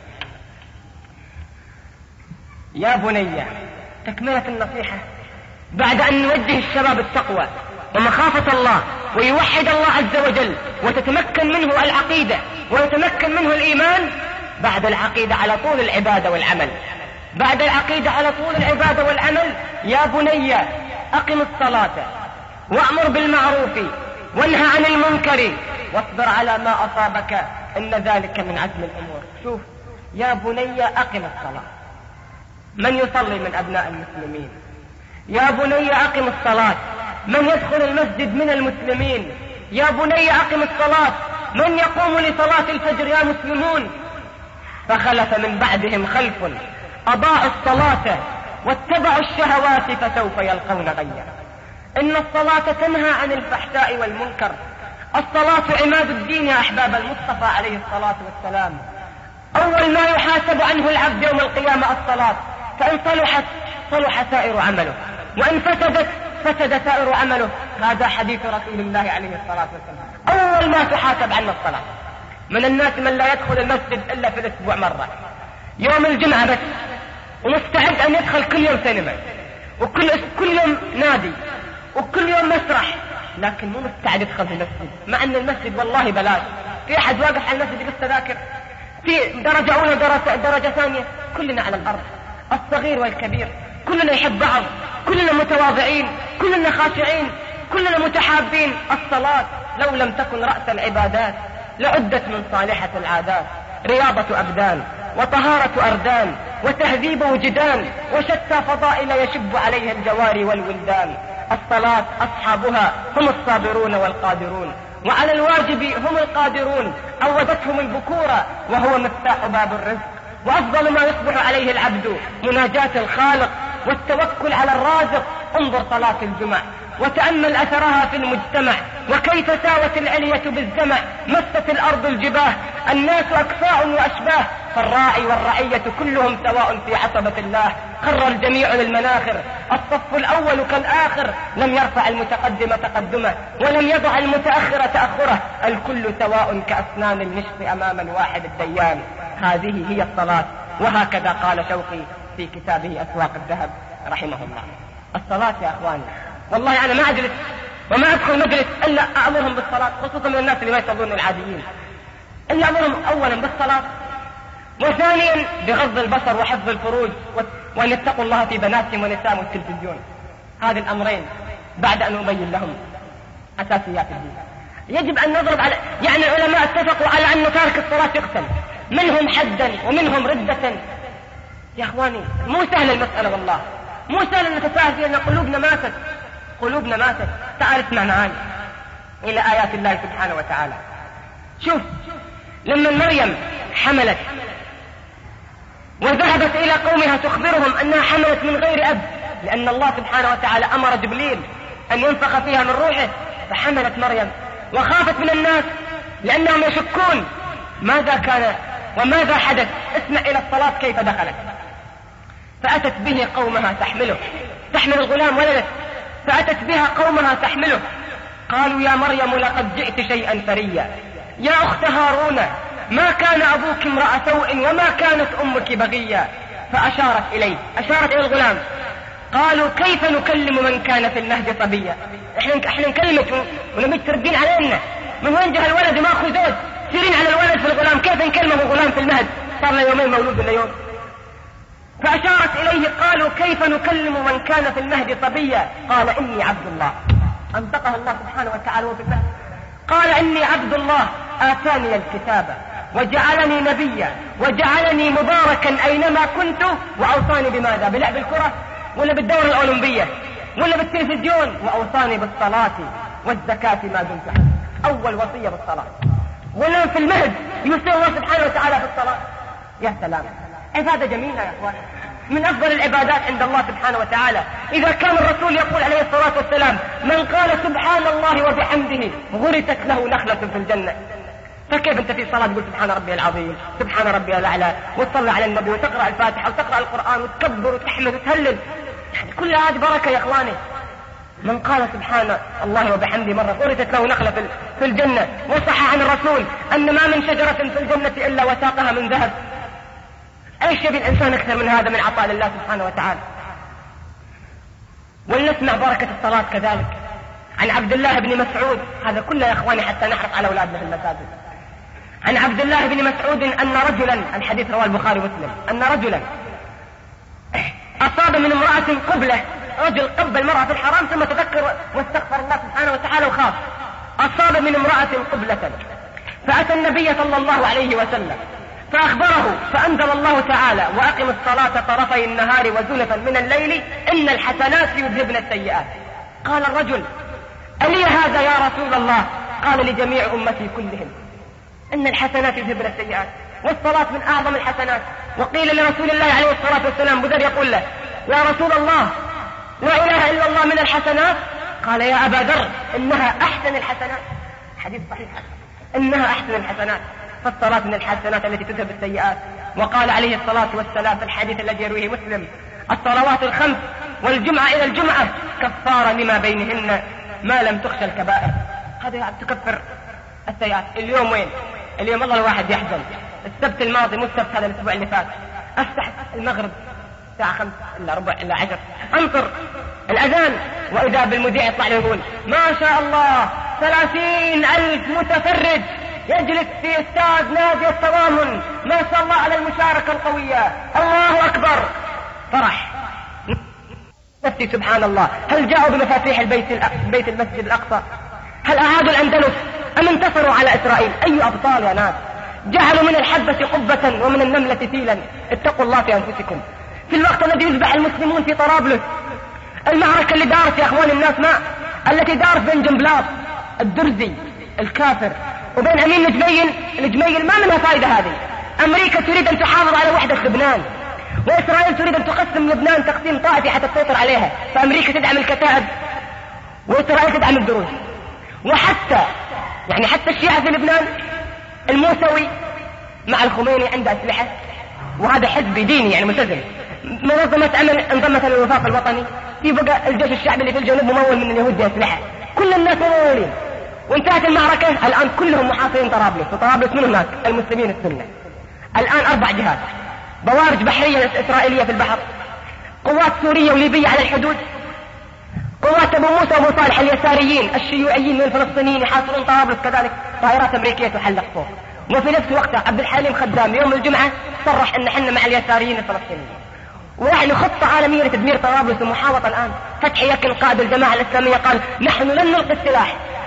يا بني، تكملة النصيحة بعد أن نوجه الشباب التقوى ومخافة الله ويوحد الله عز وجل وتتمكن منه العقيدة ويتمكن منه الإيمان. بعد العقيدة على طول العبادة والعمل، بعد العقيدة على طول العبادة والعمل. يا بني أقم الصلاة وأمر بالمعروف وانهى عن المنكر واصبر على ما أصابك إن ذلك من عزم الأمور. شوف يا بني أقم الصلاة، من يصلي من أبناء المسلمين؟ يا بني أقم الصلاة، من يدخل المسجد من المسلمين؟ يا بني أقم الصلاة، من يقوم لصلاة الفجر يا مسلمون؟ فخلف من بعدهم خلف أضاعوا الصلاة واتبعوا الشهوات فسوف يلقون غيا. إن الصلاة تنهى عن الفحشاء والمنكر. الصلاة عماد الدين يا أحباب المصطفى عليه الصلاة والسلام. أول ما يحاسب عنه العبد يوم القيامة الصلاة، فإن صلحت صلح سائر عمله، وإن فسدت فسد سائر عمله. هذا حديث رسول الله عليه الصلاة والسلام. أول ما تحاسب عنه الصلاة. من الناس من لا يدخل المسجد إلا في الأسبوع مرة، يوم الجمعة بس، ومستعد أن يدخل كل يوم سينما وكل كل يوم نادي وكل يوم مسرح، لكن مو مستعد يدخل في المسجد، مع أن المسجد والله بلاش. في أحد واقف على المسجد بالتذاكر في درجة أولى درجة, درجة ثانية. كلنا على الأرض، الصغير والكبير، كلنا يحب بعض، كلنا متواضعين، كلنا خاشعين، كلنا متحابين. الصلاة لو لم تكن رأس العبادات لعدت من صالحة العادات، رياضة أبدان وطهارة أردان وتهذيب وجدان وشتى فضائل يشب عليها الجواري والولدان. الصلاة أصحابها هم الصابرون والقادرون، وعلى الواجب هم القادرون، عودتهم البكورة وهو مفتاح باب الرزق. وأفضل ما يصبح عليه العبد مناجاة الخالق والتوكل على الرازق. انظر صلاة الجمعة وتأمل أثرها في المجتمع، وكيف ساوت العلية بالجمع، مست الأرض الجباه، الناس أكفاء وأشباه، فالراعي والرعية كلهم سواء في عصبة الله. خر الجميع للمناخر، الصف الأول كالآخر، لم يرفع المتقدم تقدمه ولم يضع المتأخر تأخره، الكل سواء كأسنان المشط أمام الواحد الديان. هذه هي الصلاة، وهكذا قال شوقي في كتابه أسواق الذهب رحمه الله. الصلاة يا أخواني، والله أنا ما أجلس وما أدخل مجلس إلا أأمرهم بالصلاة، خصوصا من الناس اللي ما يصلون العاديين، إلا أمرهم أولا بالصلاة، وثانيا بغض البصر وحفظ الفروج، وأن يتقوا الله في بناتهم ونسائهم والتلفزيون. هذه الأمرين بعد أن أبين لهم. أساسيات الدين. يجب أن نضرب على، يعني العلماء اتفقوا على أن تارك الصلاة يقتل، منهم حدا ومنهم ردة. يا أخواني مو سهل المسألة والله، مو سهل أن نتساهل فيها، أن قلوبنا ماتت، قلوبنا ماتت. تعال اسمع معاي إلى آيات الله سبحانه وتعالى. شوف لما مريم حملت وذهبت إلى قومها تخبرهم أنها حملت من غير أب، لأن الله سبحانه وتعالى أمر جبريل أن ينفخ فيها من روحه، فحملت مريم وخافت من الناس لأنهم يشكون ماذا كان وماذا حدث. اسمع إلى الصلاة كيف دخلت. فأتت به قومها تحمله، تحمل الغلام ولدت، فأتت بها قومها تحمله، قالوا يا مريم لقد جئت شيئا فريا، يا أخت هارون ما كان أبوك امرأ سوء وما كانت أمك بغيا. فأشارت إليه، أشارت إلى الغلام. قالوا كيف نكلم من كان في المهد صبيا. احنا احنا نكلمك ونبي تردين علينا، من وين جه الولد وما أخو زوج، سيرين على الولد في الغلام، كيف نكلمه غلام في المهد صار له يومين مولود ولا يوم. فأشارت إليه، قالوا كيف نكلم من كان في المهد صبيا. قال إني عبد الله، أنطقها الله سبحانه وتعالى وفي المهد. قال إني عبد الله آتاني الكتاب وجعلني نبيا وجعلني مباركا أينما كنت وأوصاني بماذا؟ بلعب الكرة ولا بالدورة الأولمبية ولا بالتلفزيون؟ وأوصاني بالصلاة والزكاة ما دمت حيا. أول وصية بالصلاة، ولا في المهد يوصي الله سبحانه وتعالى بالصلاة. يا سلام، عبادة جميلة يا أخوان، من أفضل العبادات عند الله سبحانه وتعالى. إذا كان الرسول يقول عليه الصلاة والسلام من قال سبحان الله وبحمده غرست له نخلة في الجنة، فكيف أنت في صلاة تقول سبحان ربي العظيم، سبحان ربي الأعلى، وتصلي على النبي وتقرأ الفاتحة وتقرأ القرآن وتكبر وتحمد وتهلل، يعني كل هذه بركة يا إخواني. من قال سبحان الله وبحمده مرة غرست له نخلة في الجنة. وصح عن الرسول أن ما من شجرة في الجنة إلا وساقها من ذهب. أي شيء بالإنسان أكثر من هذا من عطاء لله سبحانه وتعالى. ولنسمع بركة الصلاة كذلك عن عبد الله بن مسعود، هذا كله يا إخواني حتى نحرص على أولادنا في المساجد. عن عبد الله بن مسعود أن رجلا، الحديث رواه البخاري ومسلم، أن رجلا أصاب من امرأة قبلة، رجل قبل المرأة في الحرام ثم تذكر واستغفر الله سبحانه وتعالى وخاف، أصاب من امرأة قبلة، فأتى النبي صلى الله عليه وسلم فأخبره، فأنزل الله تعالى وأقم الصلاة طرفي النهار وزلفا من الليل إن الحسنات يذهبن السيئات. قال الرجل ألي هذا يا رسول الله؟ قال لجميع أمتي كلهم، إن الحسنات يذهبن السيئات، والصلاة من أعظم الحسنات. وقيل لرسول الله عليه الصلاة والسلام بذر يقول له يا رسول الله لا إله إلا الله من الحسنات؟ قال يا أبا ذر إنها أحسن الحسنات. حديث صحيح، إنها أحسن الحسنات، فالصلاة من الحسنات التي تذهب السيئات. وقال عليه الصلاة والسلام في الحديث الذي يرويه مسلم الصلوات الخمس والجمعة إلى الجمعة كفارة لما بينهن ما لم تخشى الكبائر. هذا تكفر السيئات. اليوم وين؟ اليوم الله الواحد يحزن. السبت الماضي مو السبت هذا الأسبوع اللي فات، أفتح المغرب الساعة خمس إلا ربع إلا عشر أنطر الأذان وإذا بالمذيع يطلع له يقول ما شاء الله ثلاثين ألف متفرج يجلس في استاد نادي التضامن، ما شاء الله على المشاركة القوية، الله أكبر. فرح نفسي سبحان الله، هل جاءوا بمفاتيح البيت بيت المسجد الأقصى؟ هل أعادوا الأندلس أم انتصروا على إسرائيل؟ أي أبطال يا ناس، جعلوا من الحبة قبة ومن النملة فيلا. اتقوا الله في أنفسكم. في الوقت الذي يذبح المسلمون في طرابلس، المعركة اللي دارت يا أخوان الناس ما التي دارت بين جنبلاط الدرزي الكافر وبين أمين الجميل الجميل ما منها فائدة. هذه أمريكا تريد أن تحافظ على وحدة لبنان، وإسرائيل تريد أن تقسم لبنان تقسيم طائفي حتى تسيطر عليها، فأمريكا تدعم الكتائب وإسرائيل تدعم الدروز. وحتى يعني حتى الشيعة في لبنان الموسوي مع الخميني عنده أسلحة، وهذا حزب ديني يعني ملتزم. منظمة أمن انضمت للوفاق الوطني، في بقى الجيش الشعبي اللي في الجنوب ممول من اليهود بأسلحة، كل الناس ممولين. وانتهت المعركة، الآن كلهم محاصرين طرابلس، وطرابلس من هناك المسلمين السنة. الآن أربع جهات، بوارج بحرية إسرائيلية في البحر، قوات سورية وليبية على الحدود، قوات أبو موسى وأبو صالح اليساريين الشيوعيين من الفلسطينيين يحاصرون طرابلس، كذلك طائرات أمريكية تحلق فوق. وفي نفس الوقت عبد الحليم خدام يوم الجمعة صرح أن حنا مع اليساريين الفلسطينيين، ونحن خطة عالمية لتدمير طرابلس ومحاوطة. الآن فتحي يكن قائد الجماعة الإسلامية قال نحن لن نلقي السلاح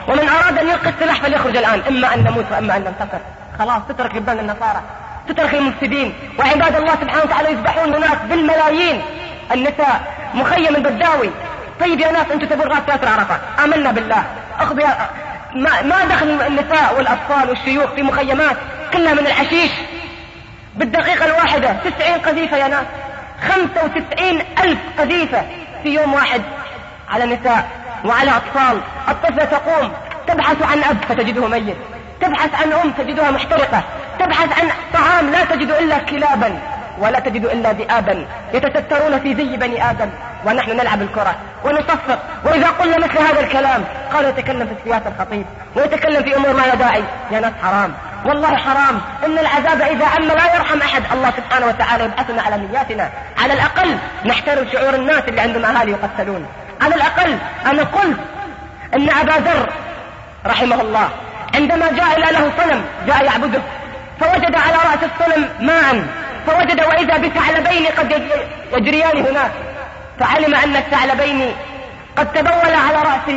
ومن أراد أن يلقي السلاح فليخرج الآن، إما أن نموت وإما أن ننتصر. خلاص تترك ربان النصارى، تترك المفسدين، وعباد الله سبحانه وتعالى يذبحون هناك بالملايين. النساء مخيم البداوي. طيب يا ناس أنتم تبون راس ياسر عرفات، آمنا بالله، أخذ ما, ما دخل النساء والأطفال والشيوخ في مخيمات كلها من الحشيش. بالدقيقة الواحدة تسعين قذيفة يا ناس، خمسة وتسعين ألف قذيفة في يوم واحد على نساء وعلى أطفال. الطفلة تقوم تبحث عن أب فتجده ميت، تبحث عن أم تجدها محترقة، تبحث عن طعام لا تجد إلا كلابا ولا تجد إلا ذئابا يتسترون في زي بني آدم، ونحن نلعب الكرة ونصفق. وإذا قلنا مثل هذا الكلام قالوا يتكلم في السياسة الخطيب ويتكلم في أمور ما لا داعي. يا ناس حرام، والله حرام. إن العذاب إذا عم لا يرحم أحد. الله سبحانه وتعالى يبعثنا على نياتنا. على الأقل نحترم شعور الناس اللي عندهم أهالي يقتلون. على الأقل أنا قلت إن أبا ذر رحمه الله عندما جاء إلى له صنم جاء يعبده، فوجد على رأس الصنم ماء، فوجد وإذا بثعلبين قد يجريان هناك، فعلم أن الثعلبين قد تبول على رأس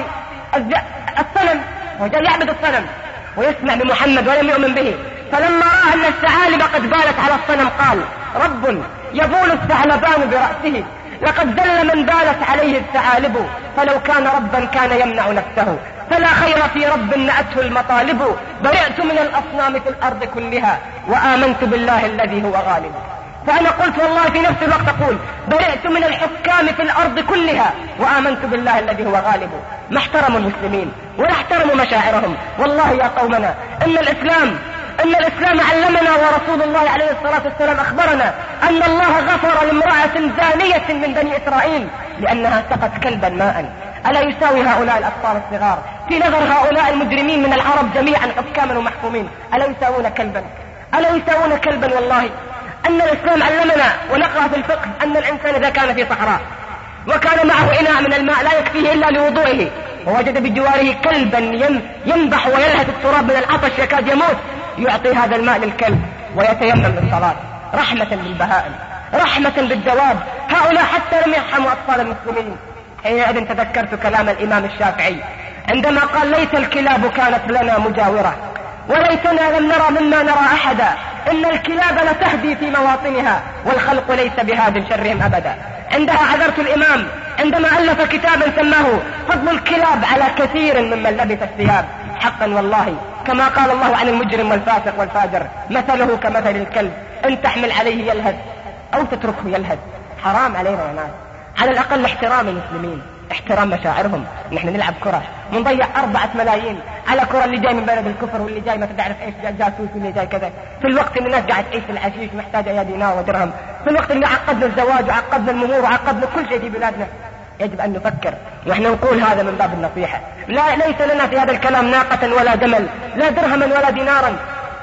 الصنم، وجاء يعبد الصنم ويسمع بمحمد ولم يؤمن به. فلما رأى أن الثعالب قد بالت على الصنم قال: رب يبول الثعلبان برأسه، لقد ذل من بالت عليه الثعالب، فلو كان ربا كان يمنع نفسه، فلا خير في رب نأته المطالب. برئت من الأصنام في الأرض كلها وآمنت بالله الذي هو غالب. فأنا قلت والله في نفس الوقت أقول برئت من الحكام في الأرض كلها وآمنت بالله الذي هو غالب. ما احترموا المسلمين ولا احترموا مشاعرهم. والله يا قومنا إن الإسلام إن الإسلام علمنا، ورسول الله عليه الصلاة والسلام أخبرنا أن الله غفر لامرأة زانية من بني إسرائيل لأنها سقت كلبا ماء. ألا يساوي هؤلاء الأطفال الصغار في نظر هؤلاء المجرمين من العرب جميعا حكاما ومحكومين؟ ألا يساوون كلبا؟ ألا يساوون كلبا؟ والله أن الإسلام علمنا ونقرأ في الفقه أن الإنسان إذا كان في صحراء وكان معه إناء من الماء لا يكفيه إلا لوضوئه، ووجد بجواره كلبا ينبح ويلهث التراب من العطش يكاد يموت، يعطي هذا الماء للكلب ويتيمم للصلاة رحمة بالبهائم، رحمة بالدواب. هؤلاء حتى لم يرحموا أطفال المسلمين. حينئذ تذكرت كلام الإمام الشافعي عندما قال: ليت الكلاب كانت لنا مجاورة وليتنا لم نرى مما نرى أحدا، إن الكلاب لتهدي في مواطنها والخلق ليس بهاد شرهم أبدا. عندها عذرت الإمام عندما ألف كتابا سماه فضل الكلاب على كثير ممن لبث الثياب. حقا والله كما قال الله عن المجرم والفاسق والفاجر: مثله كمثل الكلب إن تحمل عليه يلهث أو تتركه يلهث. حرام علينا يا ناس. على الأقل احترام المسلمين، احترام مشاعرهم. نحن نلعب كرة ونضيع أربعة ملايين على كرة اللي جاي من بلد الكفر واللي جاي ما تعرف ايش جاسوس واللي جاي كذا، في الوقت اللي الناس قاعد تعيش في العشيش محتاجة يا دينار ودرهم، في الوقت اللي عقدنا الزواج وعقدنا المهور وعقدنا كل شيء في بلادنا. يجب أن نفكر، ونحن نقول هذا من باب النصيحة. لا ليس لنا في هذا الكلام ناقة ولا جمل، لا درهما ولا دينارا.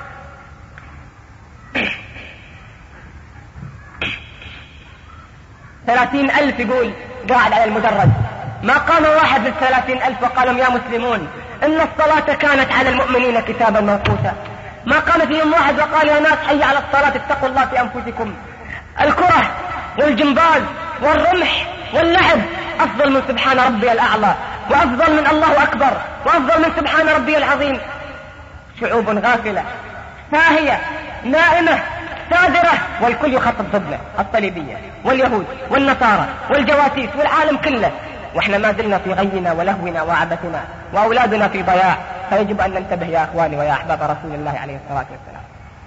ثلاثين ألف يقول قاعد على المدرج، ما قام واحد من ثلاثين ألف وقال لهم: يا مسلمون إن الصلاة كانت على المؤمنين كتابا موقوتا. ما قام فيهم واحد وقال: يا ناس حي على الصلاة اتقوا الله في أنفسكم. الكرة والجمباز والرمح واللعب أفضل من سبحان ربي الأعلى، وأفضل من الله أكبر، وأفضل من سبحان ربي العظيم. شعوب غافلة ساهية نائمة سادرة، والكل يخطط ضدنا، الصليبية واليهود والنصارى والجواسيس والعالم كله، واحنا ما زلنا في غينا ولهونا وعبثنا، وأولادنا في ضياع. فيجب أن ننتبه يا أخواني ويا أحباب رسول الله عليه الصلاة والسلام.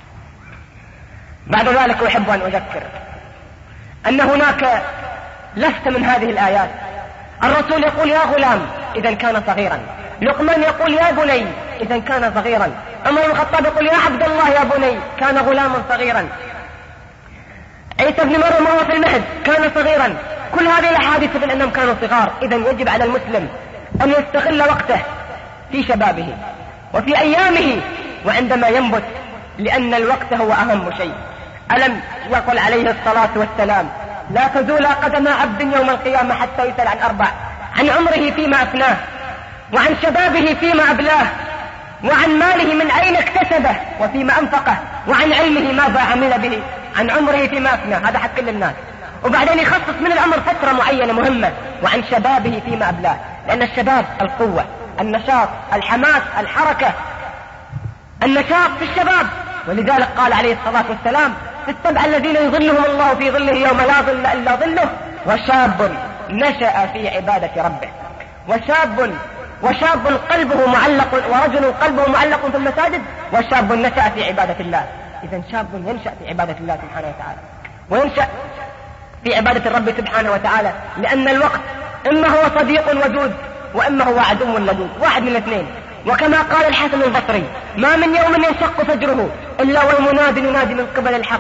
بعد ذلك أحب أن أذكر أن هناك لفتة من هذه الآيات. الرسول يقول: يا غلام إذا كان صغيرا. لقمان يقول: يا بني إذا كان صغيرا. عمر بن الخطاب يقول: يا عبد الله يا بني، كان غلاما صغيرا. عيسى بن مريم وهو في المهد كان صغيرا. كل هذه الأحاديث تدل أنهم كانوا صغار. إذا يجب على المسلم أن يستغل وقته في شبابه وفي أيامه وعندما ينبت، لأن الوقت هو أهم شيء. ألم يقل عليه الصلاة والسلام: لا تزول قدم عبد يوم القيامة حتى يسأل عن أربع: عن عمره فيما أفناه، وعن شبابه فيما أبلاه، وعن ماله من أين اكتسبه وفيما أنفقه، وعن علمه ماذا عمل به. عن عمره فيما أفناه هذا حق للناس، وبعدين يخصص من الأمر فترة معينة مهمة. وعن شبابه فيما أبلاه، لأن الشباب القوة النشاط، الحماس، الحركة، النشاط في الشباب. ولذلك قال عليه الصلاة والسلام في السبع الذين يظلهم الله في ظله يوم لا ظل إلا ظله: وشاب نشأ في عبادة ربه. وشاب وشاب قلبه معلق ورجل قلبه معلق في المساجد، وشاب نشأ في عبادة الله. إذا شاب ينشأ في عبادة الله سبحانه وتعالى، وينشأ في عبادة الرب سبحانه وتعالى، لأن الوقت إما هو صديق ودود وإما هو عدو لدود، واحد من الاثنين. وكما قال الحسن البصري: ما من يوم ينشق فجره إلا والمنادي ينادي من قبل الحق: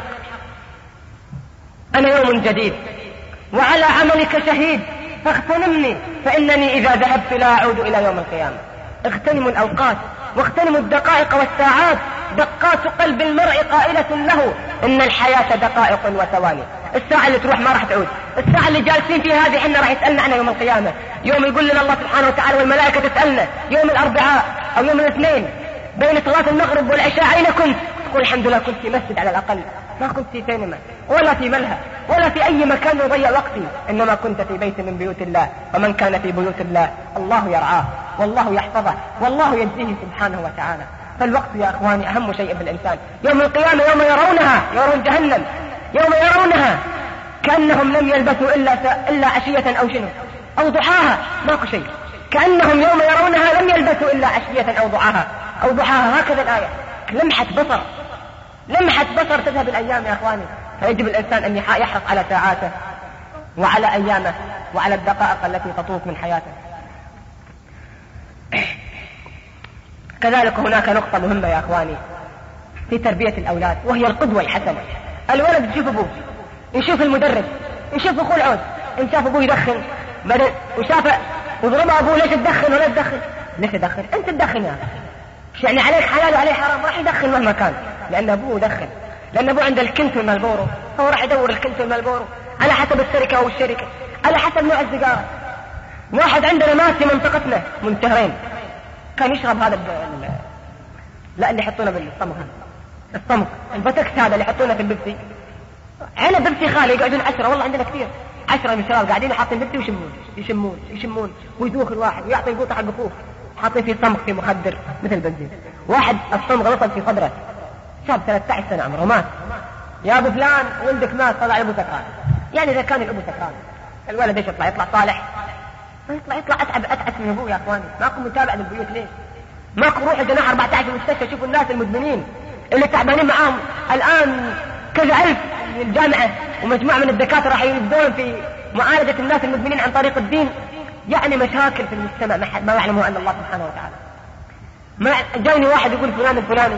أنا يوم جديد وعلى عملك شهيد فاغتنمني فإنني إذا ذهبت لا أعود إلى يوم القيامة. اغتنموا الأوقات واغتنموا الدقائق والساعات. دقات قلب المرء قائلة له: إن الحياة دقائق وثواني. الساعة اللي تروح ما راح تعود. الساعة اللي جالسين فيها هذه حنا راح يسألنا عنها يوم القيامة، يوم يقول لنا الله سبحانه وتعالى والملائكة تسألنا يوم الأربعاء أو يوم الاثنين بين صلاة المغرب والعشاء: أين كنت؟ تقول الحمد لله كنت في مسجد على الأقل، ما كنت في سينما ولا في ملهى ولا في أي مكان يضيع وقتي، إنما كنت في بيت من بيوت الله. ومن كان في بيوت الله الله يرعاه والله يحفظه والله يجزيه سبحانه وتعالى. فالوقت يا أخواني أهم شيء بالإنسان. يوم القيامة يوم يرونها، يرون جهنم، يوم يرونها كأنهم لم يلبثوا إلا, إلا عشية أو شنو أو ضحاها، ماكو شيء. كأنهم يوم يرونها لم يلبثوا إلا عشية أو ضحاها أو ضحاها. هكذا الآية، لمحة بصر، لمحة بصر تذهب الأيام يا أخواني. فيجب الإنسان أن يحرص على ساعاته وعلى أيامه وعلى الدقائق التي تطوف من حياته. كذلك هناك نقطة مهمة يا أخواني في تربية الأولاد، وهي القدوة الحسنة. الولد يشوف أبوه، يشوف المدرس، يشوف أخوه العود، إن شاف أبوه يدخن بدل وشاف وضربه أبوه: ليش تدخن ولا تدخن؟ ليش تدخن؟ أنت تدخن يا أخي، يعني عليك حلال وعليه حرام، راح يدخن مهما كان، لأن أبوه يدخن، لأن أبوه عنده الكنت والمالبورو، هو راح يدور الكنت والمالبورو على حسب الشركة أو الشركة، على حسب نوع السيجارة. واحد عندنا مات في منطقتنا من شهرين كان يشرب هذا ال... لا اللي يحطونه بالصمغ، الصمغ البتكس هذا اللي يحطونه في البيبسي، على بيبسي خالي يقعدون عشرة، والله عندنا كثير، عشرة من الشباب قاعدين حاطين بيبسي ويشمون يشمون يشمون ويدوخ الواحد ويعطي القوطة حق أخوه، حاطين فيه صمغ في مخدر مثل بنزين. واحد الصمغ وصل في صدره، شاب ثلاثة عشر سنة عمره، مات. يا أبو فلان ولدك مات، طلع أبو سكران. يعني إذا كان الأبو سكران الولد ايش يطلع؟ يطلع صالح؟ ما يطلع، يطلع أتعب أتعب من أبوه يا أخواني. ماكو متابعة للبيوت ليه؟ ماكو روح جناح أربعة عشر في المستشفى شوفوا الناس المدمنين اللي تعبانين معاهم الآن كذا ألف من الجامعة ومجموعة من الدكاترة راح يبدون في معالجة الناس المدمنين عن طريق الدين. يعني مشاكل في المجتمع ما يعلمه أن الله سبحانه وتعالى. ما جاوني واحد يقول فلان الفلاني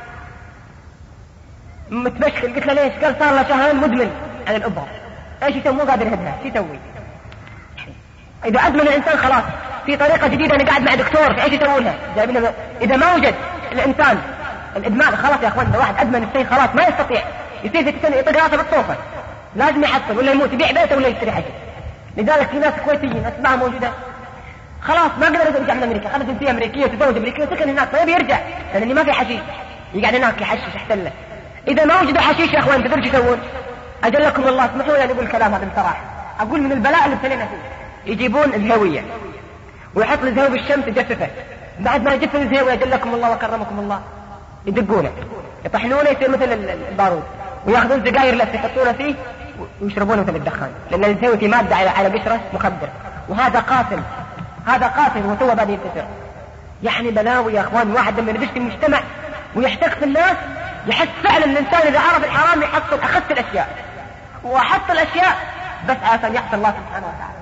متمشكل، قلت له ليش؟ قال صار له شهرين مدمن على الإبرة. ايش يسوي؟ مو قادر يهدها، شو يسوي؟ إذا أدمن الإنسان خلاص في طريقة جديدة، أنا قاعد مع دكتور في ايش يسوونها؟ جايبينها. إذا ما وجد الإنسان الإدمان خلاص يا أخوان، إذا واحد أدمن الشيء خلاص ما يستطيع يصير في سنة يطق راسه بالطوفة، لازم يحصل ولا يموت، يبيع بيته ولا يشتري حاجة. لذلك في ناس كويتيين أسماء موجودة خلاص ما قدر يرجع من أمريكا، خذت جنسية أمريكية وتزوج أمريكية وسكن هناك، فيبي يرجع لأن ما في حشيش، يقعد هناك يحشش يحتله. إذا ما وجدوا حشيش يا أخوان تدري شو يسوون؟ أجلكم الله اسمحوا لي أن أقول الكلام هذا بصراحة، أقول من البلاء اللي ابتلينا فيه. يجيبون الزهوية ويحط الزهو بالشمس يجففه، بعد ما يجف الزهو أجلكم الله وكرمكم الله يدقونه يطحنونه يصير مثل البارود، ويأخذون سجاير لف يحطونه فيه ويشربونه مثل الدخان، لأن الزهو في مادة على بشرة مخدر، وهذا قاتل، هذا قاتل وتوه بعد ينتصر. يعني بلاوي يا أخوان. واحد لما يدش في المجتمع ويحتك في الناس يحس فعلا الإنسان إذا عرف الحرام يحصل أخذ الأشياء وأحط الأشياء بس عشان يحصل الله سبحانه وتعالى.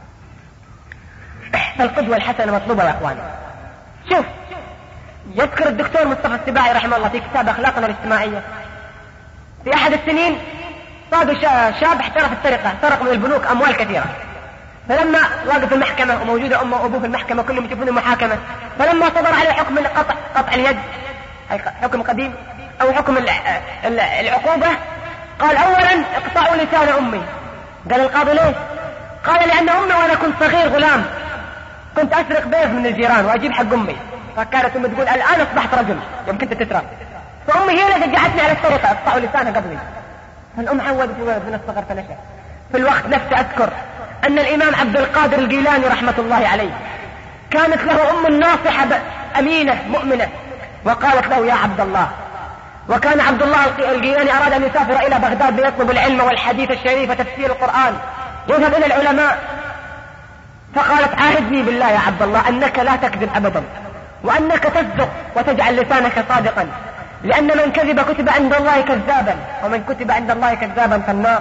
فالقدوة الحسنة مطلوبة يا أخوان. شوف يذكر الدكتور مصطفى السباعي رحمه الله في كتاب أخلاقنا الاجتماعية، في أحد السنين صاد شاب احترف السرقة، سرق من البنوك أموال كثيرة، فلما واقف المحكمة وموجودة أمه وأبوه في المحكمة كلهم يشوفون المحاكمة، فلما صدر عليه حكم قطع قطع اليد، حكم قديم أو حكم العقوبة، قال أولا اقطعوا لسان أمي. قال القاضي ليش؟ قال لأن أمي وأنا كنت صغير غلام كنت أسرق بيض من الجيران وأجيب حق أمي، فكانت أمي تقول الآن أصبحت رجل يوم كنت تسرق، فأمي هي اللي شجعتني على السرقة، اقطعوا لسانها قبلي. فالأم عودت من الصغر فنشأ. في الوقت نفسه أذكر أن الإمام عبد القادر الجيلاني رحمة الله عليه كانت له أم ناصحة أمينة مؤمنة، وقالت له يا عبد الله. وكان عبد الله الجيلاني أراد أن يسافر إلى بغداد ليطلب العلم والحديث الشريف وتفسير القرآن، يذهب إلى العلماء. فقالت عاهدني بالله يا عبد الله أنك لا تكذب أبدا، وأنك تصدق وتجعل لسانك صادقا، لأن من كذب كتب عند الله كذابا، ومن كتب عند الله كذابا فالنار.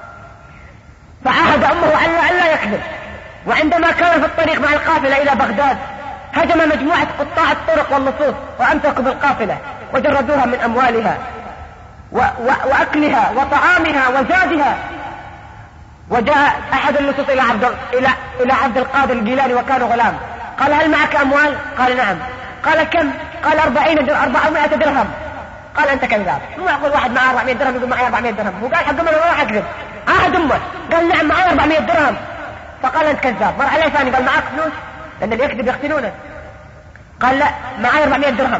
فعاهد أمه أن لا يكذب. وعندما كان في الطريق مع القافلة إلى بغداد هجم مجموعة قطاع الطرق واللصوص وأمسكوا بالقافلة وجردوها من أموالها و... و... وأكلها وطعامها وزادها. وجاء أحد اللصوص إلى عبد إلى إلى عبد القادر الجيلاني وكان غلام، قال هل معك أموال؟ قال نعم. قال كم؟ قال أربعين در... أربعمائة درهم. قال أنت كذاب، مو معقول واحد معه أربعمائة درهم يقول معي أربعمائة درهم. هو قال حق أمه ما راح أكذب، عاهد أمه قال نعم معي أربعمائة درهم. فقال أنت كذاب. مر عليه ثاني قال معك فلوس؟ لأن اللي يكذب يقتلونه. قال لا معي أربعمائة درهم.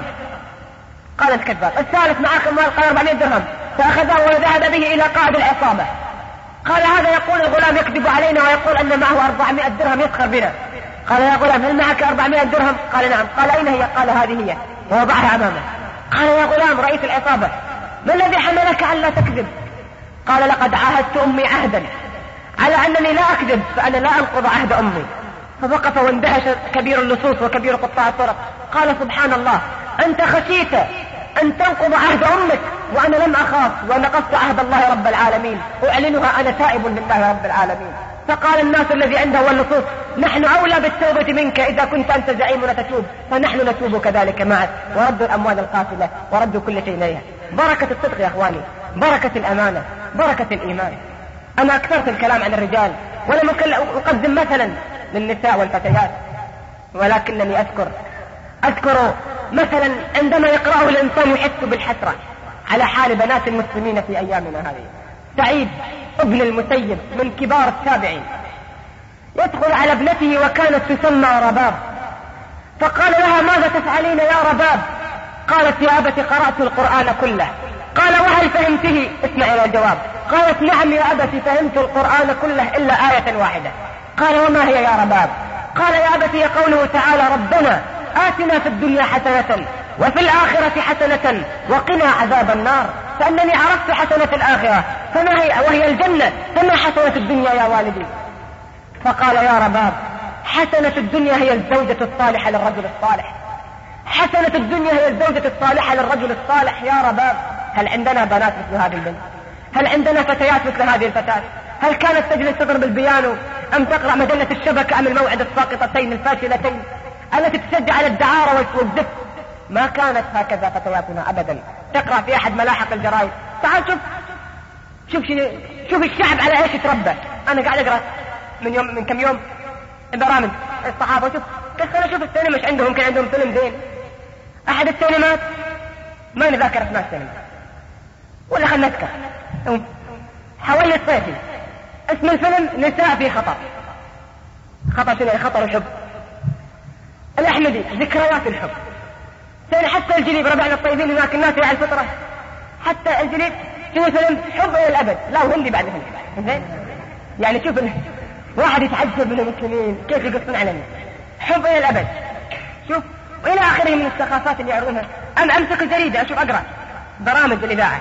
قال أنت كذاب. الثالث معك أموال؟ قال أربعمائة درهم. فأخذه وذهب به إلى قائد العصابة. قال هذا يقول الغلام يكذب علينا ويقول أن معه أربعمائة درهم يسخر بنا. قال يا غلام هل معك أربعمائة درهم؟ قال نعم. قال أين هي؟ قال هذه هي، ووضعها أمامه. قال يا غلام رئيس العصابة ما الذي حملك ألا تكذب؟ قال لقد عاهدت أمي عهدا على أنني لا أكذب، فأنا لا أنقض عهد أمي. فوقف واندهش كبير اللصوص وكبير قطاع الطرق. قال سبحان الله، أنت خشيت أن تنقض عهد أمك وأنا لم أخاف ونقضت عهد الله رب العالمين، أعلنها أنا تائب لله رب العالمين. فقال الناس الذي عنده واللصوص نحن أولى بالتوبة منك إذا كنت أنت زعيم تتوب، فنحن نتوب كذلك معك. وردوا الأموال القافلة وردوا كل شيء إليها. بركة الصدق يا أخواني، بركة الأمانة، بركة الإيمان. أنا أكثرت الكلام عن الرجال ولم أقدم مثلا للنساء والفتيات، ولكنني أذكر أذكر مثلا عندما يقرأه الإنسان يحس بالحسرة على حال بنات المسلمين في أيامنا هذه. سعيد ابن المسيب من كبار التابعين يدخل على ابنته وكانت تسمى رباب، فقال لها ماذا تفعلين يا رباب؟ قالت يا أبت قرأت القرآن كله. قال وهل فهمته؟ اسمع إلى الجواب. قالت نعم يا أبت فهمت القرآن كله إلا آية واحدة. قال وما هي يا رباب؟ قال يا أبت هي قوله تعالى ربنا آتنا في الدنيا حسنة وفي الآخرة حسنة وقنا عذاب النار. فأنني عرفت حسنة الآخرة فما هي وهي الجنة، فما حسنة الدنيا يا والدي؟ فقال يا رباب حسنة الدنيا هي الزوجة الصالحة للرجل الصالح، حسنة الدنيا هي الزوجة الصالحة للرجل الصالح. يا رباب هل عندنا بنات مثل هذه البنت؟ هل عندنا فتيات مثل هذه الفتاة؟ هل كانت تجلس تضرب البيانو أم تقرأ مجلة الشبكة أم الموعد الساقطتين الفاشلتين التي تشجع على الدعارة والزف؟ ما كانت هكذا فتياتنا أبدا. تقرأ في أحد ملاحق الجرائد، تعال شوف شوف شوف الشعب على ايش يتربى. أنا قاعد أقرأ من يوم من كم يوم برامج الصحافة، شوف كيف أنا شوف السينما مش عندهم، كان عندهم فيلم زين. أحد السينمات ما نذاكر اسمها السينما ولا خلنا نذكر حوالي الصيفي، اسم الفيلم نساء في خطر. خطر شنو؟ خطر الحب. الأحمدي ذكريات الحب. ثاني حتى الجليب ربعنا الطيبين هناك الناس على الفطرة، حتى الجليب شنو فيلم حب إلى الأبد. لا وهندي بعد هندي زين. يعني شوف واحد يتعجب من المسلمين كيف يقصون علينا حب إلى الأبد. شوف وإلى آخره من الثقافات اللي يعرضونها. أم أمسك الجريدة أشوف أقرأ برامج الإذاعة.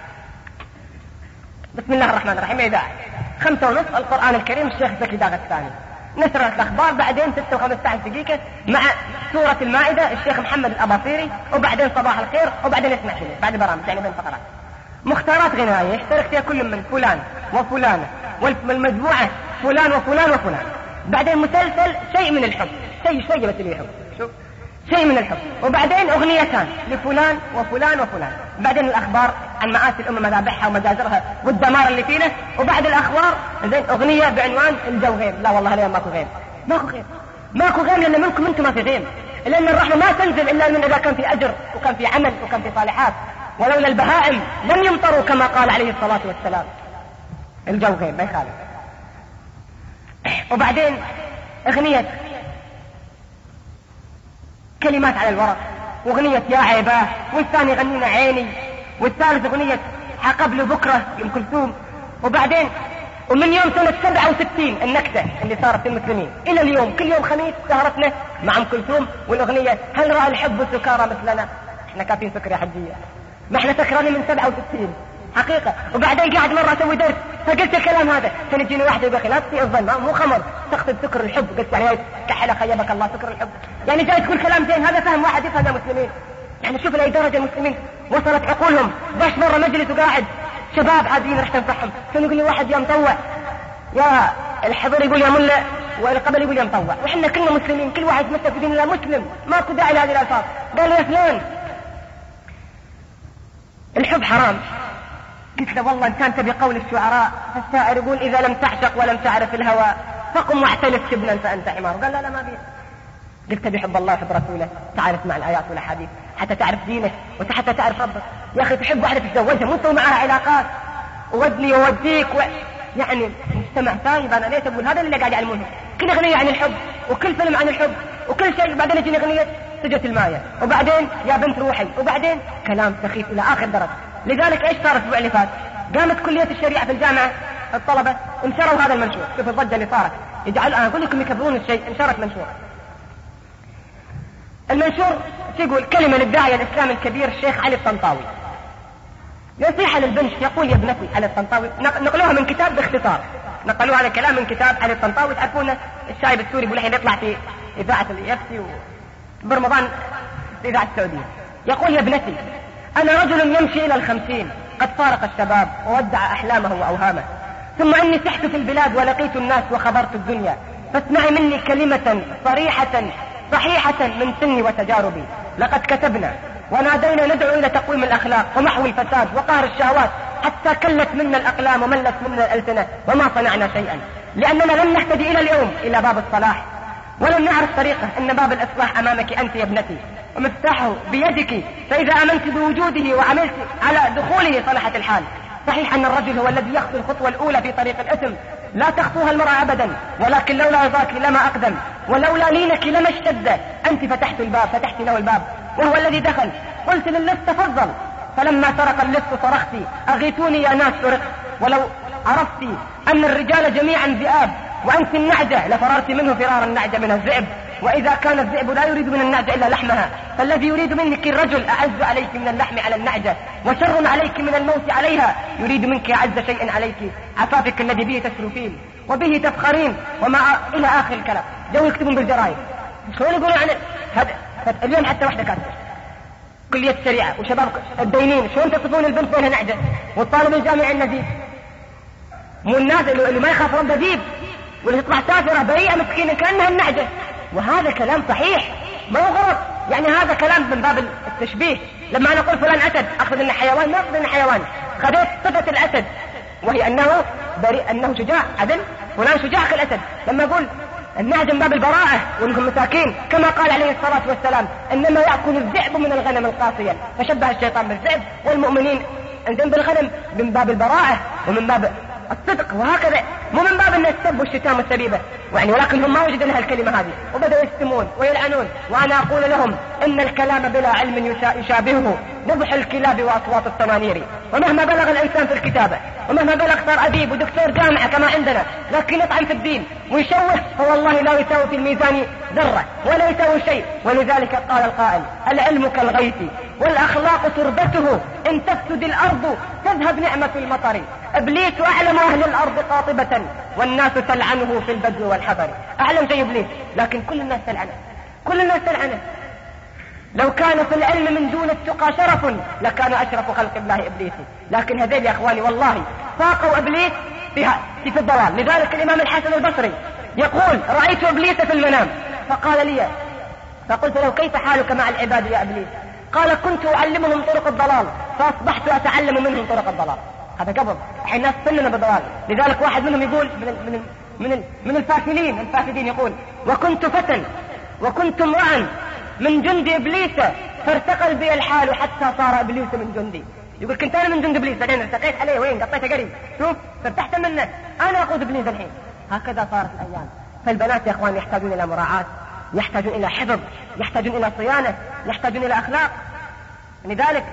بسم الله الرحمن الرحيم إذاعة خمسة ونصف القرآن الكريم الشيخ زكي داغستاني، نشرت الأخبار، بعدين ستة وخمسة عشر دقيقة مع سورة المائدة الشيخ محمد الأباصيري، وبعدين صباح الخير، وبعدين اسمع شنو بعد برامج يعني بين فقرات مختارات غنائية يشترك فيها كل من فلان وفلانة والمجموعة فلان وفلان وفلان. بعدين مسلسل شيء من الحب، شيء شيء بس اللي يحب، شوف شيء من الحب. وبعدين أغنيتان لفلان وفلان وفلان. بعدين الأخبار عن مآسي الأمة مذابحها ومجازرها والدمار اللي فينا. وبعد الأخبار زين أغنية بعنوان الجو غيم. لا والله اليوم ماكو غيم، ماكو غيم، ماكو غيم، لأن منكم أنتم ما في غيم، لأن الرحمة ما تنزل إلا من إذا كان في أجر وكان في عمل وكان في صالحات. ولولا البهائم لم يمطروا كما قال عليه الصلاة والسلام. الجو غيم ما يخالف. وبعدين أغنية كلمات على الورق، واغنية يا عيباه، والثاني غنينا عيني، والثالث اغنية حقبل بكرة ام كلثوم. وبعدين ومن يوم سنة سبعة وستين النكسة اللي صارت في المسلمين إلى اليوم كل يوم خميس سهرتنا مع أم كلثوم والأغنية هل رأى الحب سكارى مثلنا. احنا كافين سكر يا حجية، ما احنا سكرانين من سبعة وستين حقيقة. وبعدين قاعد مرة أسوي درس فقلت الكلام هذا، فنجيني واحد يقول لا تسيء الظن مو خمر تقصد سكر الحب. قلت يعني كحلة خيبك الله سكر الحب، يعني جاي تقول كلام زين، هذا فهم واحد يفهم يا مسلمين. يعني شوف لأي درجة المسلمين وصلت عقولهم. باش مرة مجلس وقاعد شباب عاديين رح تنصحهم، كانوا يقول لي واحد يا مطوع يا الحضور يقول يا ملا والقبل يقول يا مطوع، وحنا كلنا مسلمين كل واحد يتمسك بدين الله مسلم، ماكو داعي لهذه الألفاظ. قال لي يا فلان الحب حرام. قلت له والله إن كان تبي قول الشعراء فالشاعر يقول إذا لم تعشق ولم تعرف الهوى فقم واحتلف شبنا فأنت حمار. قال لا لا ما بيه. قلت تبي حب الله وحب رسوله تعرف مع الآيات والأحاديث حتى تعرف دينك وحتى تعرف ربك. يا أخي تحب واحدة تتزوجها مو تسوي معها علاقات وودني ووديك و... يعني مجتمع ثاني. أنا ليش أقول هذا اللي قاعد يعلمونه. كل أغنية عن الحب وكل فيلم عن الحب وكل شيء، بعدين يجيني أغنية سجت المايه، وبعدين يا بنت روحي، وبعدين كلام سخيف إلى آخر درجة. لذلك إيش صار الأسبوع اللي فات؟ قامت كلية الشريعة في الجامعة الطلبة انشروا هذا المنشور. شوف الضجة اللي صارت، يجعل أنا أقول لكم يكبرون الشيء. انشرت منشور، المنشور يقول كلمة للداعية الإسلامي الكبير الشيخ علي الطنطاوي، نصيحة للبنت. يقول يا ابنتي علي الطنطاوي، نقلوها من كتاب باختصار، نقلوا هذا الكلام من كتاب علي الطنطاوي. تعرفون الشايب السوري بقول الحين يطلع في إذاعة اليفتي برمضان في إذاعة السعودية. يقول يا ابنتي أنا رجل يمشي إلى الخمسين قد فارق الشباب وودع أحلامه وأوهامه، ثم أني سحت في البلاد ولقيت الناس وخبرت الدنيا، فاسمعي مني كلمة صريحة صحيحة من سني وتجاربي. لقد كتبنا ونادينا ندعو إلى تقويم الأخلاق ومحو الفساد وقهر الشهوات حتى كلت منا الأقلام وملت منا الألسنة وما صنعنا شيئا، لأننا لم نهتدي إلى اليوم إلى باب الصلاح ولم نعرف طريقه. إن باب الإصلاح أمامك أنت يا ابنتي ومفتاحه بيدك، فإذا آمنت بوجوده وعملت على دخوله صلحت الحال. صحيح أن الرجل هو الذي يخطو الخطوة الأولى في طريق الإثم، لا تخطوها المرأة أبدا، ولكن لولا رضاك لما أقدم ولولا لينك لما اشتد. أنت فتحت الباب فتحت له الباب وهو الذي دخل. قلت للص تفضل، فلما سرق اللص صرختي أغيثوني يا ناس سرقت. ولو عرفتي أن الرجال جميعا ذئاب وأنت النعجة لفررت منه فرار النعجة من الذئب، وإذا كان الذئب لا يريد من النعجة إلا لحمها، فالذي يريد منك الرجل أعز عليك من اللحم على النعجة وشر عليك من الموت عليها. يريد منك أعز شيء عليك عفافك الذي به تشرفين وبه تفخرين وما إلى آخر الكلام. جو يكتبون بالجرائد شو يقولون عن هذا اليوم. حتى واحدة كاتبة كلية الشريعة وشباب الدينين شلون تصفون البنت بينها نعجة، والطالب الجامعي النزيف مو الناس اللي ما يخاف رب ذيب واللي تطلع سافرة بريئة مسكينة كأنها النعجة. وهذا كلام صحيح ما هو غلط، يعني هذا كلام من باب التشبيه. لما أنا أقول فلان أسد أخذ إنه حيوان، ما أخذ إنه حيوان، خذيت صفة الأسد وهي أنه بريء أنه شجاع عدل، فلان شجاع كالأسد. لما أقول النعجة من باب البراءة وأنهم مساكين، كما قال عليه الصلاة والسلام إنما يأكل الذئب من الغنم القاصية، فشبه الشيطان بالذئب والمؤمنين عندهم بالغنم من باب البراءة ومن باب الصدق، وهكذا مو من باب أن السب والشتام والسبيبة يعني. ولكن هم ما وجدوا لها الكلمة هذه وبدأوا يشتمون ويلعنون. وأنا أقول لهم إن الكلام بلا علم يشابهه نبح الكلاب وأصوات الصنانير. ومهما بلغ الإنسان في الكتابة ومهما بلغ صار أديب ودكتور جامعة كما عندنا، لكن يطعن في الدين ويشوه فوالله لا يساوي في الميزان ذرة ولا يساوي شيء. ولذلك قال القائل العلم كالغيث والأخلاق تربته، إن تفسد الأرض تذهب نعمة المطر. إبليس أعلم أهل الأرض قاطبة والناس تلعنه في البدو والحضر. أعلم زي إبليس لكن كل الناس تلعنه، كل الناس تلعنه. لو كان في العلم من دون التقى شرف لكان أشرف خلق الله إبليس. لكن هذيل يا أخواني والله فاقوا إبليس فيها في الضلال. لذلك الإمام الحسن البصري يقول رأيت إبليس في المنام فقال لي، فقلت له كيف حالك مع العباد يا إبليس؟ قال كنت أعلمهم طرق الضلال فأصبحت أتعلم منهم طرق الضلال. هذا قبل الحين الناس سننا بالضلال. لذلك واحد منهم يقول من من من من الفاسدين الفاسدين يقول وكنت فتى وكنت امرأ من جند إبليس فارتقل بي الحال حتى صار إبليس من جندي. يقول كنت أنا من جند إبليس بعدين ارتقيت عليه وين قطيته قريب شوف فارتحت منه أنا أقود إبليس الحين. هكذا صارت الأيام. فالبنات يا أخوان يحتاجون إلى مراعاة، يحتاجون إلى حفظ، يحتاجون إلى صيانة، يحتاجون إلى أخلاق. لذلك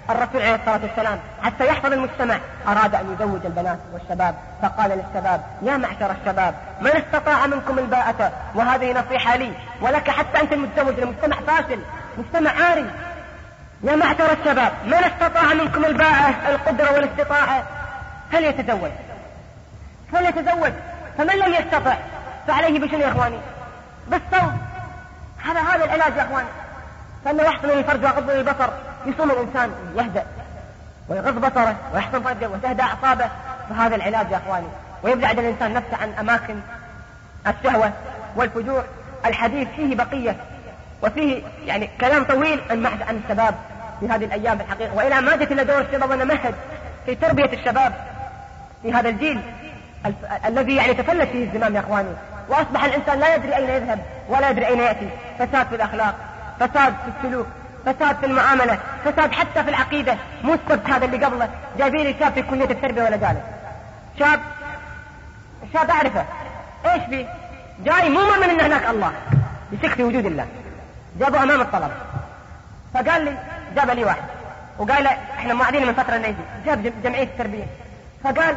الرسول عليه الصلاة والسلام حتى يحفظ المجتمع أراد أن يزوج البنات والشباب، فقال للشباب: يا معشر الشباب من استطاع منكم الباءة، وهذه نصيحة لي ولك حتى أنت المتزوج، المجتمع فاشل، مجتمع عاري. يا معشر الشباب من استطاع منكم الباءة، القدرة والاستطاعة، فليتزوج فليتزوج فمن لم يستطع فعليه بشنو يا إخواني؟ بالصوم. هذا هذا العلاج يا إخواني، فأنه يحسن الفرج ويغض البصر، يصوم الإنسان يهدأ ويغض بصره ويحسن فرجه وتهدأ أعصابه، فهذا العلاج يا إخواني. ويبعد الإنسان نفسه عن أماكن الشهوة والفجور. الحديث فيه بقية وفيه يعني كلام طويل عن الشباب في هذه الأيام بالحقيقة، وإلى ما جت إلى دور الشباب ونمهد في تربية الشباب في هذا الجيل ال... الذي يعني تفلت فيه الزمام يا إخواني، وأصبح الإنسان لا يدري أين يذهب ولا يدري أين يأتي. فساد في الأخلاق، فساد في السلوك، فساد في المعاملة، فساد حتى في العقيدة. مو السبت هذا اللي قبله جايبين لي شاب في كلية التربية ولا جالس، شاب شاب أعرفه إيش فيه، جاي مو مؤمن إن هناك الله، يشك في وجود الله. جابوا أمام الطلبة، فقال لي، جاب لي واحد وقال له إحنا موعدين من فترة نيجي، جاب جمعية التربية، فقال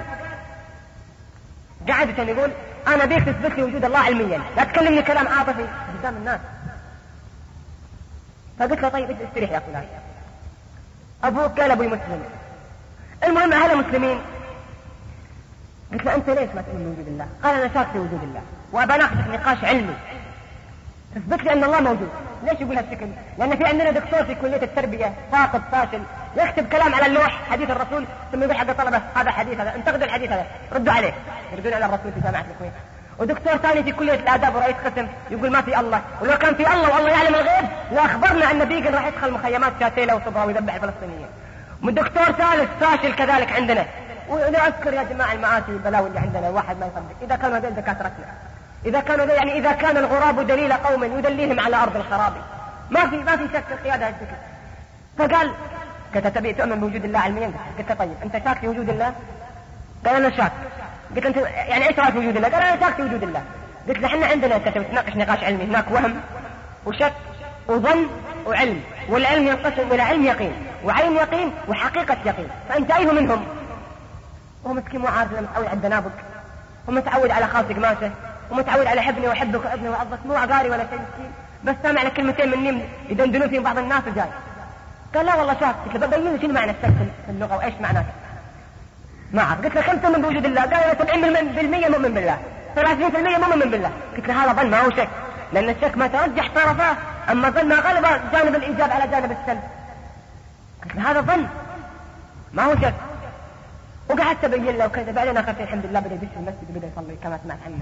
قاعد كان يقول أنا بيك تثبت لي وجود الله علميا، لا تكلمني كلام عاطفي قدام الناس. فقلت له طيب استريح يا فلان، أبوك قال أبوي مسلم، المهم أهل مسلمين. قلت له أنت ليش ما تؤمن بوجود الله؟ قال أنا شاك في وجود الله وأبى ناقشك نقاش علمي تثبت لي أن الله موجود. ليش يقول هالشكل؟ لأن في عندنا دكتور في كلية التربية ساقط فاشل يكتب كلام على اللوح حديث الرسول ثم يقول حق الطلبة هذا حديث، هذا انتقدوا الحديث هذا، ردوا عليه، يردون على الرسول في جامعة الكويت. ودكتور ثاني في كلية الآداب ورئيس قسم يقول ما في الله، ولو كان في الله والله يعلم الغيب لا أخبرنا أن بيقن راح يدخل مخيمات شاتيلة وصبرا ويذبح الفلسطينيين. ودكتور ثالث فاشل كذلك عندنا. وأنا أذكر يا جماعة المآسي والبلاوي اللي عندنا الواحد ما يصدق إذا كانوا هذول دكاترتنا، إذا كانوا يعني إذا كان الغراب دليل قوم يدليهم على أرض الخراب، ما في ما في شك في القيادة هالشكل. فقال قلت تبي تؤمن بوجود الله علميا؟ قلت طيب أنت شاك في وجود الله؟ قال أنا شاك. قلت أنت يعني إيش رأيك في وجود الله؟ قال أنا شاك في وجود الله. قلت له إحنا عندنا أنت تناقش نقاش علمي، هناك وهم وشك وظن وعلم، والعلم ينقسم إلى علم يقين وعين يقين وحقيقة يقين، فأنت أيه منهم؟ وهو مسكين وعارف لما متعود على الدنابك ومتعود على خالص قماشه ومتعود على حبني وحبك وابني وعظك، مو عقاري ولا شيء مسكين، بس سامع لك كلمتين مني يدندنون فيهم بعض الناس وجاي. قال لا والله شاك. قلت له ببين لي شنو معنى الشك في اللغة وإيش معناته؟ ما أعرف. قلت له كم تؤمن بوجود الله؟ قال أنا سبعين بالمئة مؤمن بالله، ثلاثين بالمئة مؤمن بالله. قلت له هذا ظن ما هو شك، لأن الشك ما ترجح طرفاه، أما الظن ما غلب جانب الإيجاب على جانب السلب. قلت له هذا ظن ما هو شك. وقعدت أبين له وكذا. بعدين أخذت الحمد لله بدأ يدش المسجد وبدأ يصلي كما سمعت عنه،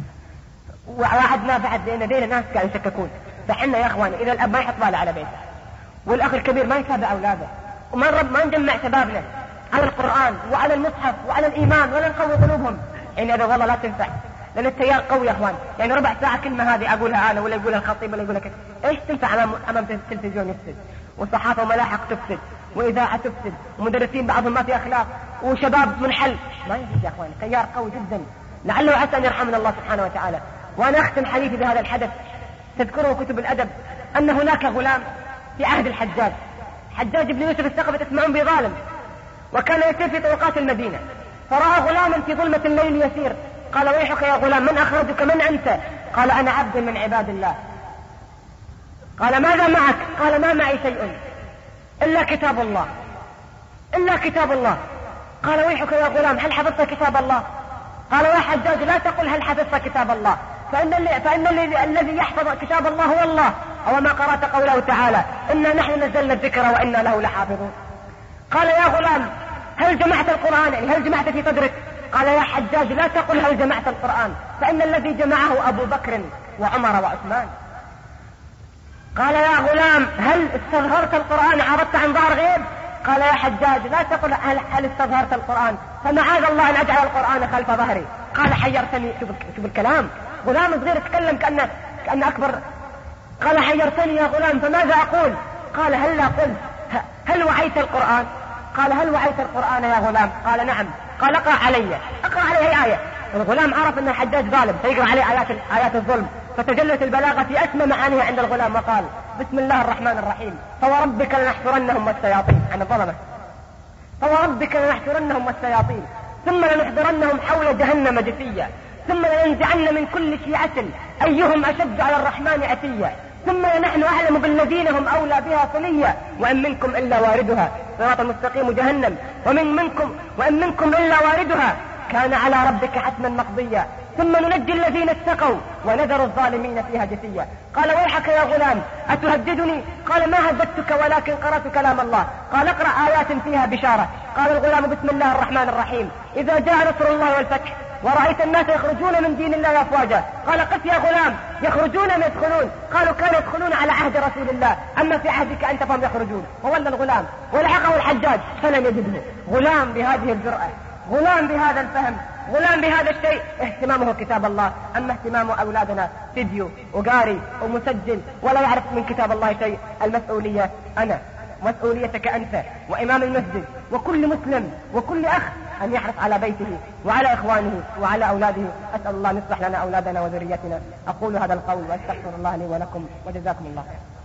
وعدنا بعد لأن بين ناس كانوا يشككون. فحنا يا إخواني إذا الأب ما يحط باله على بيته والأخ الكبير ما يتابع أولاده وما رب ما نجمع شبابنا على القرآن وعلى المصحف وعلى الإيمان ولا نقوي قلوبهم، يعني هذا والله لا تنفع، لأن التيار قوي يا إخوان. يعني ربع ساعة كلمة هذه أقولها أنا ولا يقولها الخطيب ولا يقولها كذا، إيش تنفع أمام أمام التلفزيون يفسد، والصحافة وملاحق تفسد، وإذاعة تفسد، ومدرسين بعضهم ما في أخلاق، وشباب منحل، ما يفسد يا إخوان. التيار قوي جدا، لعله عسى أن يرحمنا الله سبحانه وتعالى. وأنا أختم حديثي بهذا الحدث. تذكروا كتب الأدب أن هناك غلام في عهد الحجاج، حجاج بن يوسف الثقفي تسمعون بظالم، وكان يسير في طرقات المدينة، فرأى غلاما في ظلمة الليل يسير، قال ويحك يا غلام من أخرجك، من أنت؟ قال أنا عبد من عباد الله. قال ماذا معك؟ قال ما معي شيء إلا كتاب الله، إلا كتاب الله. قال ويحك يا غلام هل حفظت كتاب الله؟ قال يا حجاج لا تقل هل حفظت كتاب الله، فإن, اللي فإن اللي الذي يحفظ كتاب الله هو الله. أو ما قرأت قوله تعالى إنا نحن نزلنا الذكر وإنا له لحافظون. قال يا غلام هل جمعت القرآن، يعني هل جمعت في صدرك؟ قال يا حجاج لا تقل هل جمعت القرآن، فإن الذي جمعه أبو بكر وعمر وعثمان. قال يا غلام هل استظهرت القرآن، عرضت عن ظهر غيب؟ قال يا حجاج لا تقل هل, هل استظهرت القرآن، فمعاذ الله أن أجعل القرآن خلف ظهري. قال حيرتني، شوف, شوف الكلام، غلام صغير يتكلم كأنه كأن أكبر. قال حيرتني يا غلام فماذا أقول؟ قال هل لا قلت هل وعيت القرآن؟ قال هل وعيت القرآن يا غلام؟ قال نعم. قال اقرأ علي، اقرأ عليه آية. الغلام عرف أن الحجاج ظالم فيقرأ عليه آيات, آيات الظلم، فتجلت البلاغة في أسمى معانيها عند الغلام وقال بسم الله الرحمن الرحيم فوربك لنحشرنهم والشياطين، عن الظلمة فوربك لنحشرنهم والشياطين ثم لنحضرنهم حول جهنم جثيا ثم لننزعن من كل شيعة أيهم أشد على الرحمن عتيا ثم لنحن أعلم بالذين هم أولى بها صليا وإن منكم إلا واردها صراط المستقيم جهنم ومن منكم وإن منكم إلا واردها كان على ربك حتما مقضيا ثم ننجي الذين اتقوا ونذر الظالمين فيها جثيا. قال ويحك يا غلام أتهددني؟ قال ما هددتك ولكن قرأت كلام الله. قال اقرأ آيات فيها بشارة. قال الغلام بسم الله الرحمن الرحيم إذا جاء نصر الله والفتح ورأيت الناس يخرجون من دين الله أفواجا. قال قف يا غلام يخرجون أم يدخلون؟ قالوا كانوا يدخلون على عهد رسول الله أما في عهدك أنت فهم يخرجون. وولى الغلام ولحقه الحجاج فلم يجده. غلام بهذه الجرأة، غلام بهذا الفهم، غلام بهذا الشيء اهتمامه كتاب الله. أما اهتمام أولادنا فيديو وقاري ومسجل ولا يعرف من كتاب الله شيء. المسؤولية أنا، مسؤوليتك أنت وإمام المسجد وكل مسلم وكل أخ أن يحرص على بيته وعلى إخوانه وعلى أولاده. أسأل الله أن يصلح لنا أولادنا وذريتنا. أقول هذا القول وأستغفر الله لي ولكم وجزاكم الله خير.